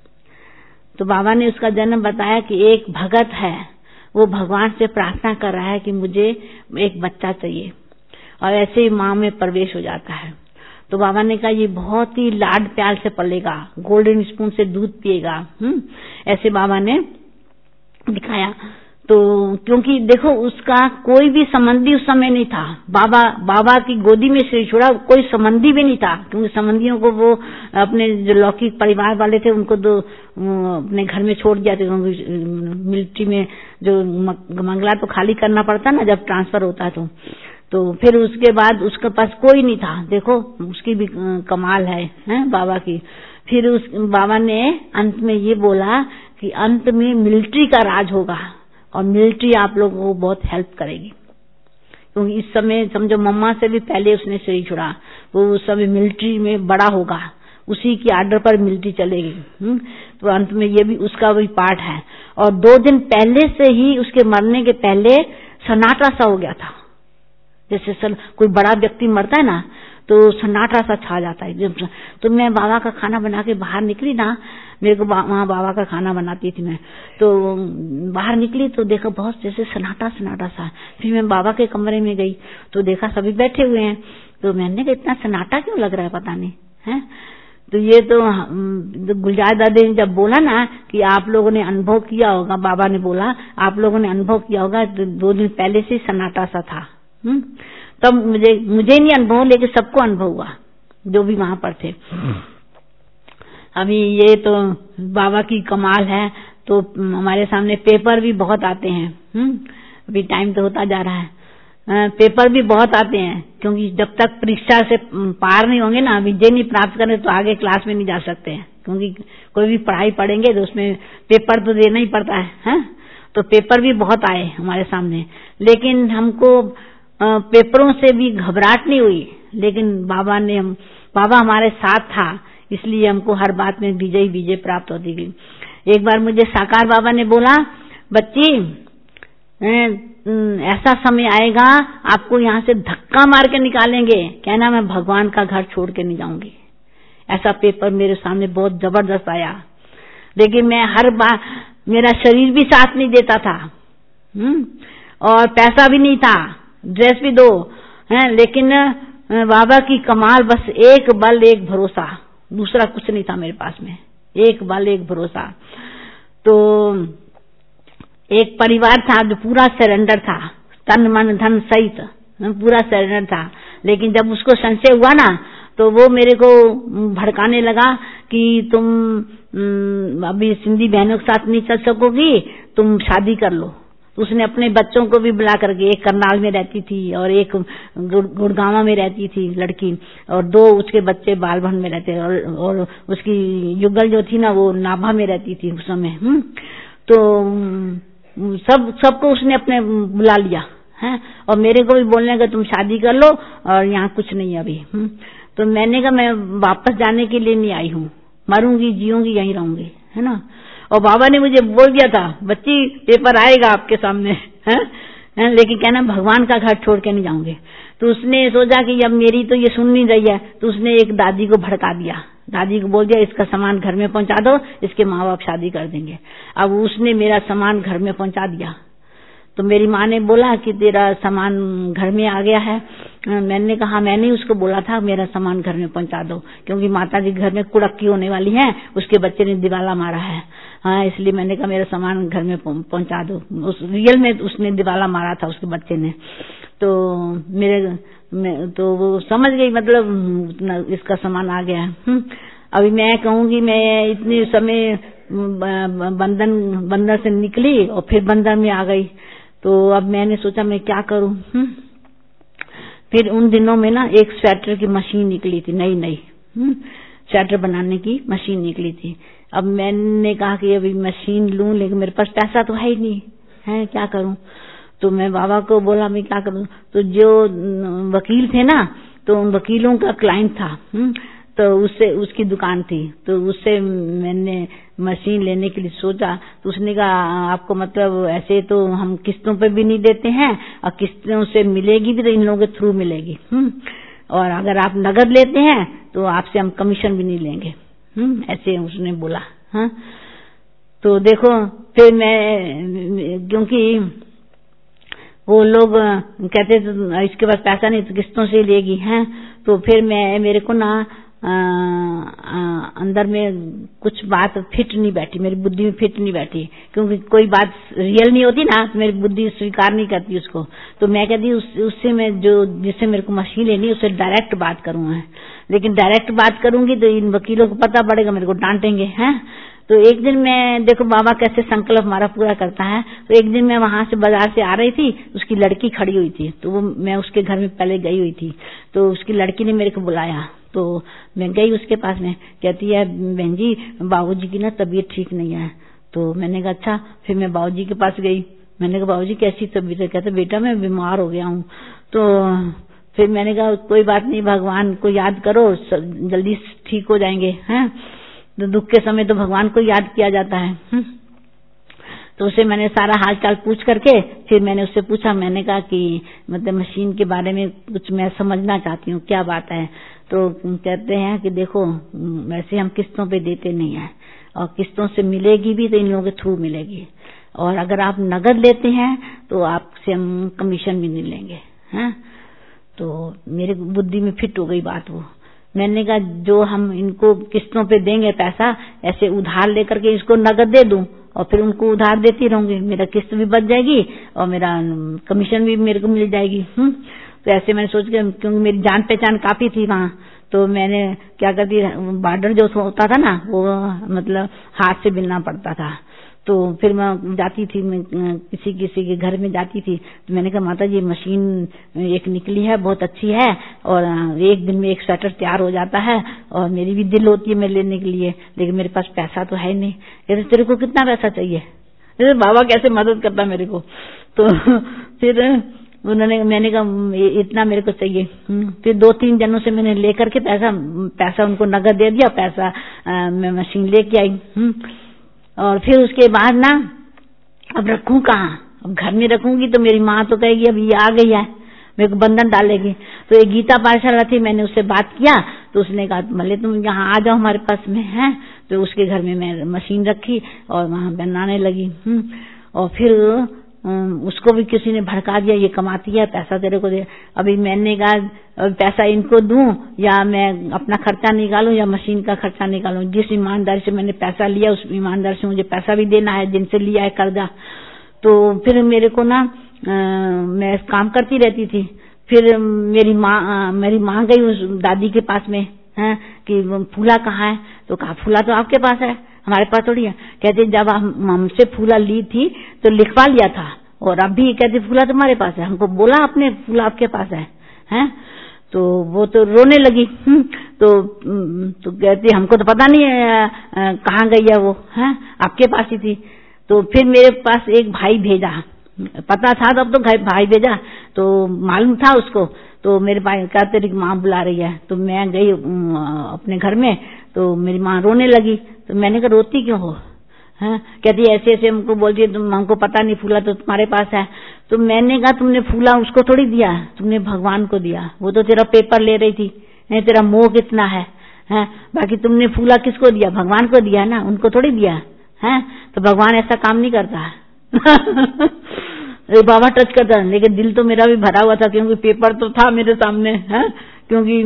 तो बाबा ने उसका जन्म बताया कि एक भगत है, वो भगवान से प्रार्थना कर रहा है कि मुझे एक बच्चा चाहिए, और ऐसे ही माँ में प्रवेश हो जाता है। तो बाबा ने कहा ये बहुत ही लाड प्यार से पलेगा, गोल्डन स्पून से दूध पिएगा। ऐसे बाबा ने दिखाया। तो क्योंकि देखो उसका कोई भी संबंधी उस समय नहीं था, बाबा की गोदी में शरीर छोड़ा, कोई संबंधी भी नहीं था, क्योंकि संबंधियों को वो अपने जो लौकिक परिवार वाले थे उनको तो अपने घर में छोड़ दिया थे। मिलिट्री में जो मंगला तो खाली करना पड़ता ना जब ट्रांसफर होता तो फिर उसके बाद उसके पास कोई नहीं था। देखो उसकी भी कमाल है बाबा की। फिर उस बाबा ने अंत में ये बोला कि अंत में मिलिट्री का राज होगा और मिलिट्री आप लोगों को बहुत हेल्प करेगी, क्योंकि इस समय समझो मम्मा से भी पहले उसने शरीर छोड़ा, वो उस समय मिलिट्री में बड़ा होगा, उसी की आर्डर पर मिलिट्री चलेगी। तो अंत में ये भी उसका भी पार्ट है। और 2 दिन पहले से ही उसके मरने के पहले सन्नाटा सा हो गया था, जैसे कोई बड़ा व्यक्ति मरता है ना तो सन्नाटा सा छा जाता है। तो मैं बाबा का खाना बना के बाहर निकली ना, मेरे को वहां बाबा का खाना बनाती थी मैं, तो बाहर निकली तो देखा बहुत जैसे सन्नाटा सा। फिर मैं बाबा के कमरे में गई तो देखा सभी बैठे हुए हैं। तो मैंने कहा इतना सन्नाटा क्यों लग रहा है, पता नहीं है। तो ये तो गुलजार दादी ने जब बोला ना कि आप लोगों ने अनुभव किया होगा, बाबा ने बोला आप लोगों ने अनुभव किया होगा, तो 2 दिन पहले से सन्नाटा सा था। तब मुझे नहीं अनुभव, लेकिन सबको अनुभव हुआ जो भी वहां पर थे। अभी ये तो बाबा की कमाल है। तो हमारे सामने पेपर भी बहुत आते हैं। अभी टाइम तो होता जा रहा है, पेपर भी बहुत आते हैं, क्योंकि जब तक परीक्षा से पार नहीं होंगे ना, विजय नहीं प्राप्त करें तो आगे क्लास में नहीं जा सकते हैं, क्योंकि कोई भी पढ़ाई पढ़ेंगे तो उसमें पेपर तो देना ही पड़ता है। तो पेपर भी बहुत आए हमारे सामने, लेकिन हमको पेपरों से भी घबराहट नहीं हुई, लेकिन बाबा हमारे साथ था, इसलिए हमको हर बात में विजय प्राप्त होती गई। एक बार मुझे साकार बाबा ने बोला, बच्ची ऐसा समय आएगा आपको यहाँ से धक्का मार के निकालेंगे, कहना मैं भगवान का घर छोड़ के नहीं जाऊंगी। ऐसा पेपर मेरे सामने बहुत जबरदस्त आया, लेकिन मैं हर बार, मेरा शरीर भी साथ नहीं देता था, और पैसा भी नहीं था, ड्रेस भी दो, लेकिन बाबा की कमाल, बस एक बल एक भरोसा, दूसरा कुछ नहीं था मेरे पास में, एक बल एक भरोसा। तो एक परिवार था जो पूरा सरेंडर था, तन मन धन सहित पूरा सरेंडर था, लेकिन जब उसको संशय हुआ ना तो वो मेरे को भड़काने लगा कि तुम अभी सिंधी बहनों के साथ नहीं चल सकोगी, तुम शादी कर लो। उसने अपने बच्चों को भी बुला करके, एक करनाल में रहती थी और एक गुड़गांव में रहती थी लड़की, और 2 उसके बच्चे बालभवन में रहते, और उसकी युगल जो थी ना वो नाभा में रहती थी उस समय। तो सबको उसने अपने बुला लिया है, और मेरे को भी बोलने लगा तुम शादी कर लो और यहाँ कुछ नहीं अभी। तो मैंने कहा मैं वापस जाने के लिए नहीं आई हूँ, मरूंगी जीऊंगी यहीं रहूंगी, है ना। और बाबा ने मुझे बोल दिया था, बच्ची पेपर आएगा आपके सामने, है? लेकिन कहना भगवान का घर छोड़ के नहीं जाऊंगे। तो उसने सोचा कि अब मेरी तो ये सुन नहीं रही है, तो उसने एक दादी को भड़का दिया, दादी को बोल दिया इसका सामान घर में पहुंचा दो, इसके माँ बाप शादी कर देंगे। अब उसने मेरा सामान घर में पहुंचा दिया। तो मेरी माँ ने बोला कि तेरा सामान घर में आ गया है। मैंने कहा मैंने उसको बोला था मेरा सामान घर में पहुंचा दो, क्योंकि माता जी घर में कुड़क्की होने वाली है, उसके बच्चे ने दिवाला मारा है, हाँ, इसलिए मैंने कहा मेरा सामान घर में पहुंचा दो। उस रियल में उसने दिवाला मारा था उसके बच्चे ने। तो तो वो समझ गई, मतलब इसका सामान आ गया है। अभी मैं कहूंगी मैं इतने समय बंदर से निकली और फिर बंदर में आ गई, तो अब मैंने सोचा मैं क्या करूं। फिर उन दिनों में ना एक स्वेटर की मशीन निकली थी, नई स्वेटर बनाने की मशीन निकली थी। अब मैंने कहा कि अभी मशीन लूं, लेकिन मेरे पास पैसा तो है ही नहीं है, क्या करूं। तो मैं बाबा को बोला मैं क्या करूं। तो जो वकील थे ना, तो उन वकीलों का क्लाइंट था, तो उससे उसकी दुकान थी, तो उससे मैंने मशीन लेने के लिए सोचा। तो उसने कहा आपको मतलब ऐसे तो हम किस्तों पे भी नहीं देते हैं, और किस्तों से मिलेगी भी तो इन लोगों के थ्रू मिलेगी, और अगर आप नगद लेते हैं तो आपसे हम कमीशन भी नहीं लेंगे, ऐसे उसने बोला। हाँ, तो देखो फिर मैं, क्योंकि वो लोग कहते तो इसके पास पैसा नहीं तो किस्तों से लेगी, हैं, तो फिर मेरे को ना अंदर में कुछ बात फिट नहीं बैठी, मेरी बुद्धि में फिट नहीं बैठी, क्योंकि कोई बात रियल नहीं होती ना, मेरी बुद्धि स्वीकार नहीं करती उसको। तो मैं कहती उससे मैं जो जिससे मेरे को मशीन लेनी उससे डायरेक्ट बात करूंगा, लेकिन डायरेक्ट बात करूंगी तो इन वकीलों को पता पड़ेगा, मेरे को डांटेंगे, हैं। तो एक दिन मैं, देखो बाबा कैसे संकल्प हमारा पूरा करता है। तो एक दिन मैं वहां से बाजार से आ रही थी, उसकी लड़की खड़ी हुई थी, तो वो मैं उसके घर में पहले गई हुई थी, तो उसकी लड़की ने मेरे को बुलाया, तो मैं गई उसके पास में। कहती है बहन जी बाबूजी की ना तबीयत ठीक नहीं है। तो मैंने कहा अच्छा। फिर मैं बाबूजी के पास गई, मैंने कहा बाबूजी कैसी तबीयत है। कहते बेटा मैं बीमार हो गया हूँ। तो फिर मैंने कहा कोई बात नहीं, भगवान को याद करो, जल्दी ठीक हो जाएंगे, हैं। तो दुख के समय तो भगवान को याद किया जाता है। तो उसे मैंने सारा हाल चाल पूछ करके फिर मैंने उससे पूछा, मैंने कहा कि मतलब मशीन के बारे में कुछ मैं समझना चाहती हूँ, क्या बात है। तो कहते हैं कि देखो वैसे हम किस्तों पे देते नहीं है, और किस्तों से मिलेगी भी तो इन लोगों के थ्रू मिलेगी, और अगर आप नगद लेते हैं तो आपसे हम कमीशन भी नहीं लेंगे, हैं। तो मेरे बुद्धि में फिट हो गई बात वो। मैंने कहा जो हम इनको किस्तों पे देंगे पैसा, ऐसे उधार लेकर के इसको नगद दे दूं और फिर उनको उधार देती रहूंगी, मेरा किस्त भी बच जाएगी और मेरा कमीशन भी मेरे को मिल जाएगी। तो ऐसे मैंने सोच के, क्योंकि मेरी जान पहचान काफी थी वहां, तो मैंने क्या करती, बॉर्डर जो होता था ना वो मतलब हाथ से बिनना पड़ता था। तो फिर मैं जाती थी, मैं किसी के घर में जाती थी, तो मैंने कहा माता जी मशीन एक निकली है बहुत अच्छी है, और एक दिन में एक स्वेटर तैयार हो जाता है, और मेरी भी दिल होती है मैं लेने के लिए, लेकिन मेरे पास पैसा तो है नहीं। कहते तेरे को कितना पैसा चाहिए। जैसे बाबा कैसे मदद करता मेरे को। तो फिर मैंने कहा इतना मेरे को चाहिए। फिर 2-3 जनों से मैंने लेकर के पैसा उनको नगद दे दिया, पैसा मैं मशीन लेके आई। और फिर उसके बाद ना अब रखूं कहाँ, अब घर में रखूंगी तो मेरी माँ तो कहेगी अब ये आ गई है, मेरे को बंधन डालेगी। तो एक गीता पाठशाला थी, मैंने उससे बात किया तो उसने कहा भले तुम यहाँ आ जाओ हमारे पास में है। तो उसके घर में मैं मशीन रखी और वहां बनाने लगी। और फिर उसको भी किसी ने भड़का दिया, ये कमाती है पैसा तेरे को दे। अभी मैंने कहा पैसा इनको दूं या मैं अपना खर्चा निकालूं या मशीन का खर्चा निकालूं। जिस ईमानदारी से मैंने पैसा लिया उस ईमानदारी से मुझे पैसा भी देना है, जिनसे लिया है कर्जा। तो फिर मेरे को ना मैं काम करती रहती थी। फिर मेरी माँ गई उस दादी के पास में है कि फूला कहाँ है। तो कहा फूला तो आपके पास है, हमारे पास थोड़ी है। कहते जब हमसे फूला ली थी तो लिखवा लिया था और अब भी कहते फूला तुम्हारे पास है, हमको बोला आपने फूला आपके पास है, हैं? तो वो तो रोने लगी। तो कहती हमको तो पता नहीं है कहाँ गई है वो, हैं? आपके पास ही थी। तो फिर मेरे पास एक भाई भेजा, पता था तब तो भाई भेजा, तो मालूम था उसको। तो मेरे भाई का तेरी माँ बुला रही है। तो मैं गई अपने घर में, तो मेरी माँ रोने लगी। तो मैंने कहा रोती क्यों हो, हैं? कहती ऐसे ऐसे हमको बोलती है, तुम हमको पता नहीं फूला तो तुम्हारे पास है। तो मैंने कहा तुमने फूला उसको थोड़ी दिया, तुमने भगवान को दिया, वो तो तेरा पेपर ले रही थी, तेरा मोह कितना है, हैं? बाकी तुमने फूला किसको दिया, भगवान को दिया ना, उनको थोड़ी दिया है। तो भगवान ऐसा काम नहीं करता है। बाबा टच करता, लेकिन दिल तो मेरा भी भरा हुआ था क्योंकि पेपर तो था मेरे सामने, है? क्योंकि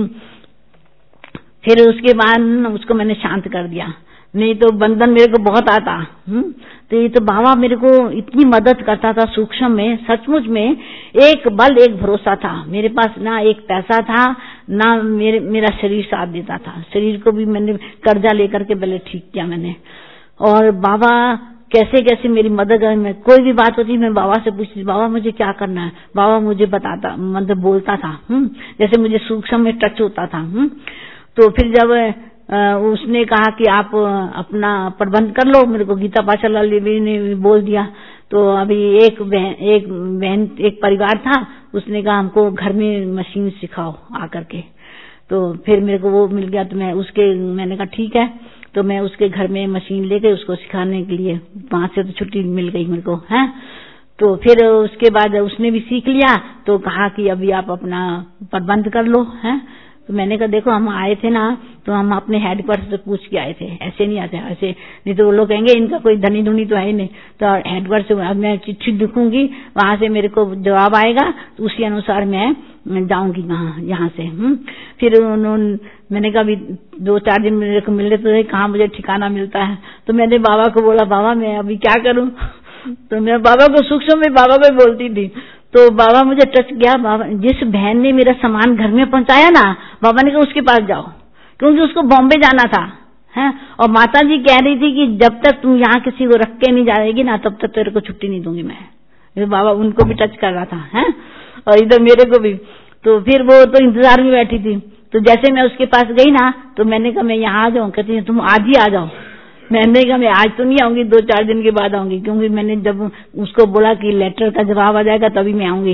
फिर उसके बाद उसको मैंने शांत कर दिया, नहीं तो बंधन मेरे को बहुत आता। तो ये तो बाबा मेरे को इतनी मदद करता था सूक्ष्म में, सचमुच में एक बल एक भरोसा था। मेरे पास ना एक पैसा था ना मेरा शरीर साथ देता था। शरीर को भी मैंने कर्जा लेकर के पहले ठीक किया मैंने। और बाबा कैसे कैसे मेरी मदद है। मैं कोई भी बात होती मैं बाबा से पूछती, बाबा मुझे क्या करना है, बाबा मुझे बताता, मतलब बोलता था। जैसे मुझे सूक्ष्म में टच होता था। तो फिर जब उसने कहा कि आप अपना प्रबंध कर लो, मेरे को गीता पाठशाला ने बोल दिया। तो अभी एक बहन एक परिवार था, उसने कहा हमको घर में मशीन सिखाओ आकर के। तो फिर मेरे को वो मिल गया। तो मैंने कहा ठीक है। तो मैं उसके घर में मशीन ले गई उसको सिखाने के लिए, वहां से तो छुट्टी मिल गई मेरे को, है? तो फिर उसके बाद उसने भी सीख लिया। तो कहा कि अभी आप अपना प्रबंध कर लो, है? तो मैंने कहा देखो हम आए थे ना तो हम अपने हेडक्वार्टर से पूछ के आए थे, ऐसे नहीं आते, ऐसे नहीं तो वो लोग कहेंगे इनका कोई धनी धुनी तो है ही नहीं। तो हेडक्वार्टर से अब मैं चिट्ठी लिखूंगी, वहां से मेरे को जवाब आएगा, तो उसी अनुसार मैं जाऊंगी वहां यहाँ से। फिर मैंने कहा 2-4 दिन मेरे को मिले तो कहाँ मुझे ठिकाना मिलता है। तो मैंने बाबा को बोला बाबा मैं अभी क्या करूं। तो मैं बाबा को सूक्ष्म में बाबा को बोलती थी। तो बाबा मुझे टच गया। बाबा जिस बहन ने मेरा सामान घर में पहुंचाया ना, बाबा ने कहा उसके पास जाओ, क्योंकि उसको बॉम्बे जाना था, है? और माता जी कह रही थी कि जब तक तुम यहाँ किसी को रख के नहीं जाएगी ना तब तक तेरे को छुट्टी नहीं दूंगी मैं। बाबा उनको भी टच कर रहा था, है? और इधर मेरे को भी। तो फिर वो तो इंतजार में बैठी थी। तो जैसे मैं उसके पास गई ना तो मैंने कहा मैं यहाँ आ जाऊं। कहती है तुम आज ही आ जाओ। मैंने कहा मैं आज तो नहीं आऊंगी, 2-4 दिन के बाद आऊंगी, क्योंकि मैंने जब उसको बोला कि लेटर का जवाब आ जाएगा तभी मैं आऊंगी।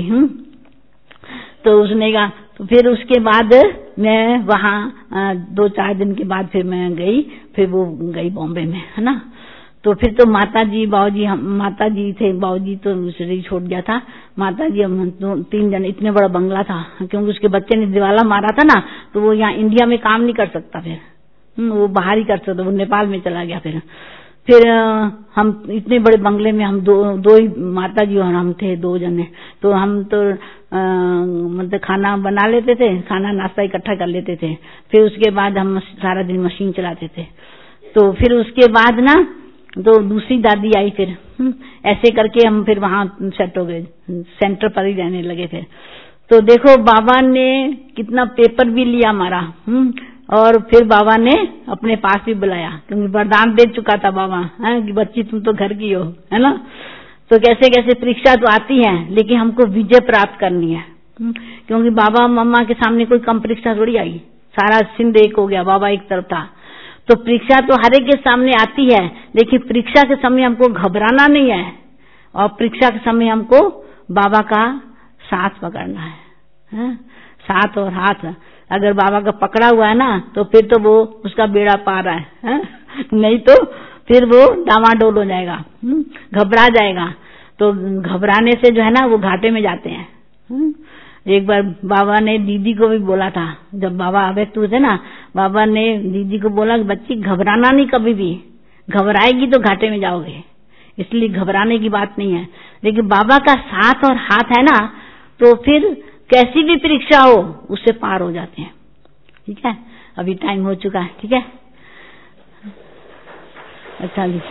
तो उसने कहा। तो फिर उसके बाद मैं वहां 2-4 दिन के बाद फिर मैं गई, फिर वो गई बॉम्बे में, है ना? तो फिर तो माता जी थे, बाबूजी तो शरीर छोड़ गया था। माता जी हम 3 जन, इतने बड़ा बंगला था, क्योंकि उसके बच्चे ने दिवाला मारा था ना, तो वो यहाँ इंडिया में काम नहीं कर सकता, फिर वो बाहर ही कर सकता, वो नेपाल में चला गया। फिर हम इतने बड़े बंगले में हम दो ही माता जी और हम थे, 2 जने। तो हम तो मतलब खाना बना लेते थे, खाना नाश्ता इकट्ठा कर लेते थे। फिर उसके बाद हम सारा दिन मशीन चलाते थे। तो फिर उसके बाद ना तो दूसरी दादी आई, फिर ऐसे करके हम फिर वहां सेट हो गए, सेंटर पर ही रहने लगे थे। तो देखो बाबा ने कितना पेपर भी लिया हमारा, और फिर बाबा ने अपने पास भी बुलाया, क्योंकि वरदान दे चुका था बाबा, है कि बच्ची तुम तो घर की हो, है ना? तो कैसे कैसे परीक्षा तो आती है, लेकिन हमको विजय प्राप्त करनी है, क्योंकि बाबा मम्मा के सामने कोई कम परीक्षा थोड़ी आई, सारा सिंध एक हो गया, बाबा एक तरफ था। तो परीक्षा तो हर एक के सामने आती है, लेकिन परीक्षा के समय हमको घबराना नहीं है, और परीक्षा के समय हमको बाबा का साथ पकड़ना है? साथ और हाथ अगर बाबा का पकड़ा हुआ है ना, तो फिर तो वो उसका बेड़ा पार है? नहीं तो फिर वो डामाडोल हो जाएगा, घबरा जाएगा। तो घबराने से जो है ना वो घाटे में जाते हैं। एक बार बाबा ने दीदी को भी बोला था, जब बाबा अव्यक्त हुए थे ना, बाबा ने दीदी को बोला कि बच्ची घबराना नहीं, कभी भी घबराएगी तो घाटे में जाओगे, इसलिए घबराने की बात नहीं है। लेकिन बाबा का साथ और हाथ है ना, तो फिर कैसी भी परीक्षा हो उससे पार हो जाते हैं। ठीक है, अभी टाइम हो चुका है। ठीक है, अच्छा जी।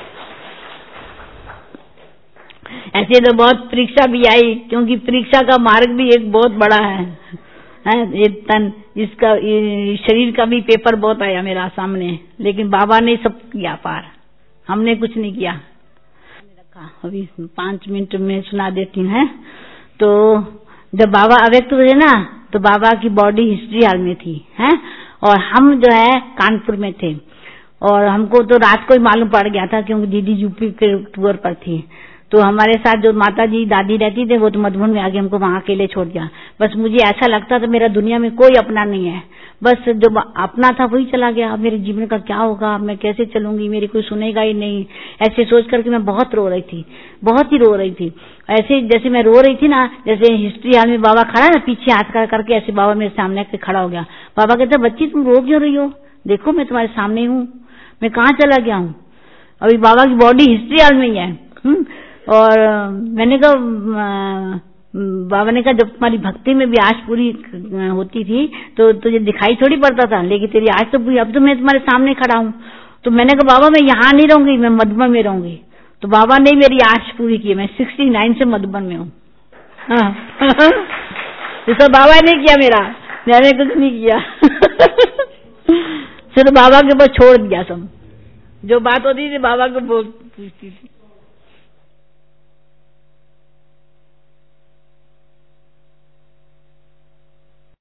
ऐसे तो बहुत परीक्षा भी आई, क्योंकि परीक्षा का मार्ग भी एक बहुत बड़ा है। ये तन, इसका शरीर का भी पेपर बहुत आया मेरा सामने, लेकिन बाबा ने सब किया पार, हमने कुछ नहीं किया। अभी 5 मिनट में सुना देती हूँ। तो जब बाबा अव्यक्त हुए ना, तो बाबा की बॉडी हिस्ट्री हाल में थी, है, और हम जो है कानपुर में थे, और हमको तो रात को ही मालूम पड़ गया था, क्योंकि दीदी यूपी के टूर पर थी। तो हमारे साथ जो माता जी दादी रहती थे, वो तो मधुबन में आके हमको वहां अकेले छोड़ दिया। बस मुझे ऐसा लगता था मेरा दुनिया में कोई अपना नहीं है, बस जो अपना था वही चला गया। अब मेरे जीवन का क्या होगा, मैं कैसे चलूंगी, मेरी कोई सुनेगा ही नहीं। ऐसे सोच करके मैं बहुत रो रही थी, बहुत ही रो रही थी। ऐसे जैसे मैं रो रही थी ना, जैसे हिस्ट्री हाल में बाबा खड़ा है ना, पीछे हाथ कर करके ऐसे बाबा मेरे सामने आके खड़ा हो गया। बाबा कहते बच्ची तुम रो क्यों रही हो, देखो मैं तुम्हारे सामने हूँ, मैं कहाँ चला गया हूँ। अभी बाबा की बॉडी हिस्ट्री हाल में ही है। और मैंने कहा, बाबा ने कहा जब तुम्हारी भक्ति में भी आश पूरी होती थी तो तुझे दिखाई थोड़ी पड़ता था, लेकिन तेरी आश तो पूरी, अब तो मैं तुम्हारे सामने खड़ा हूँ। तो मैंने कहा बाबा मैं यहाँ नहीं रहूंगी, मैं मधुबन में रहूंगी। तो बाबा ने मेरी आश पूरी की, मैं 69 से मधुबन में हूँ। तो सब बाबा ने किया, मेरा मैंने कुछ नहीं किया। सिर्फ बाबा के ऊपर छोड़ दिया सब, जो बात होती थी बाबा को पूछती थी।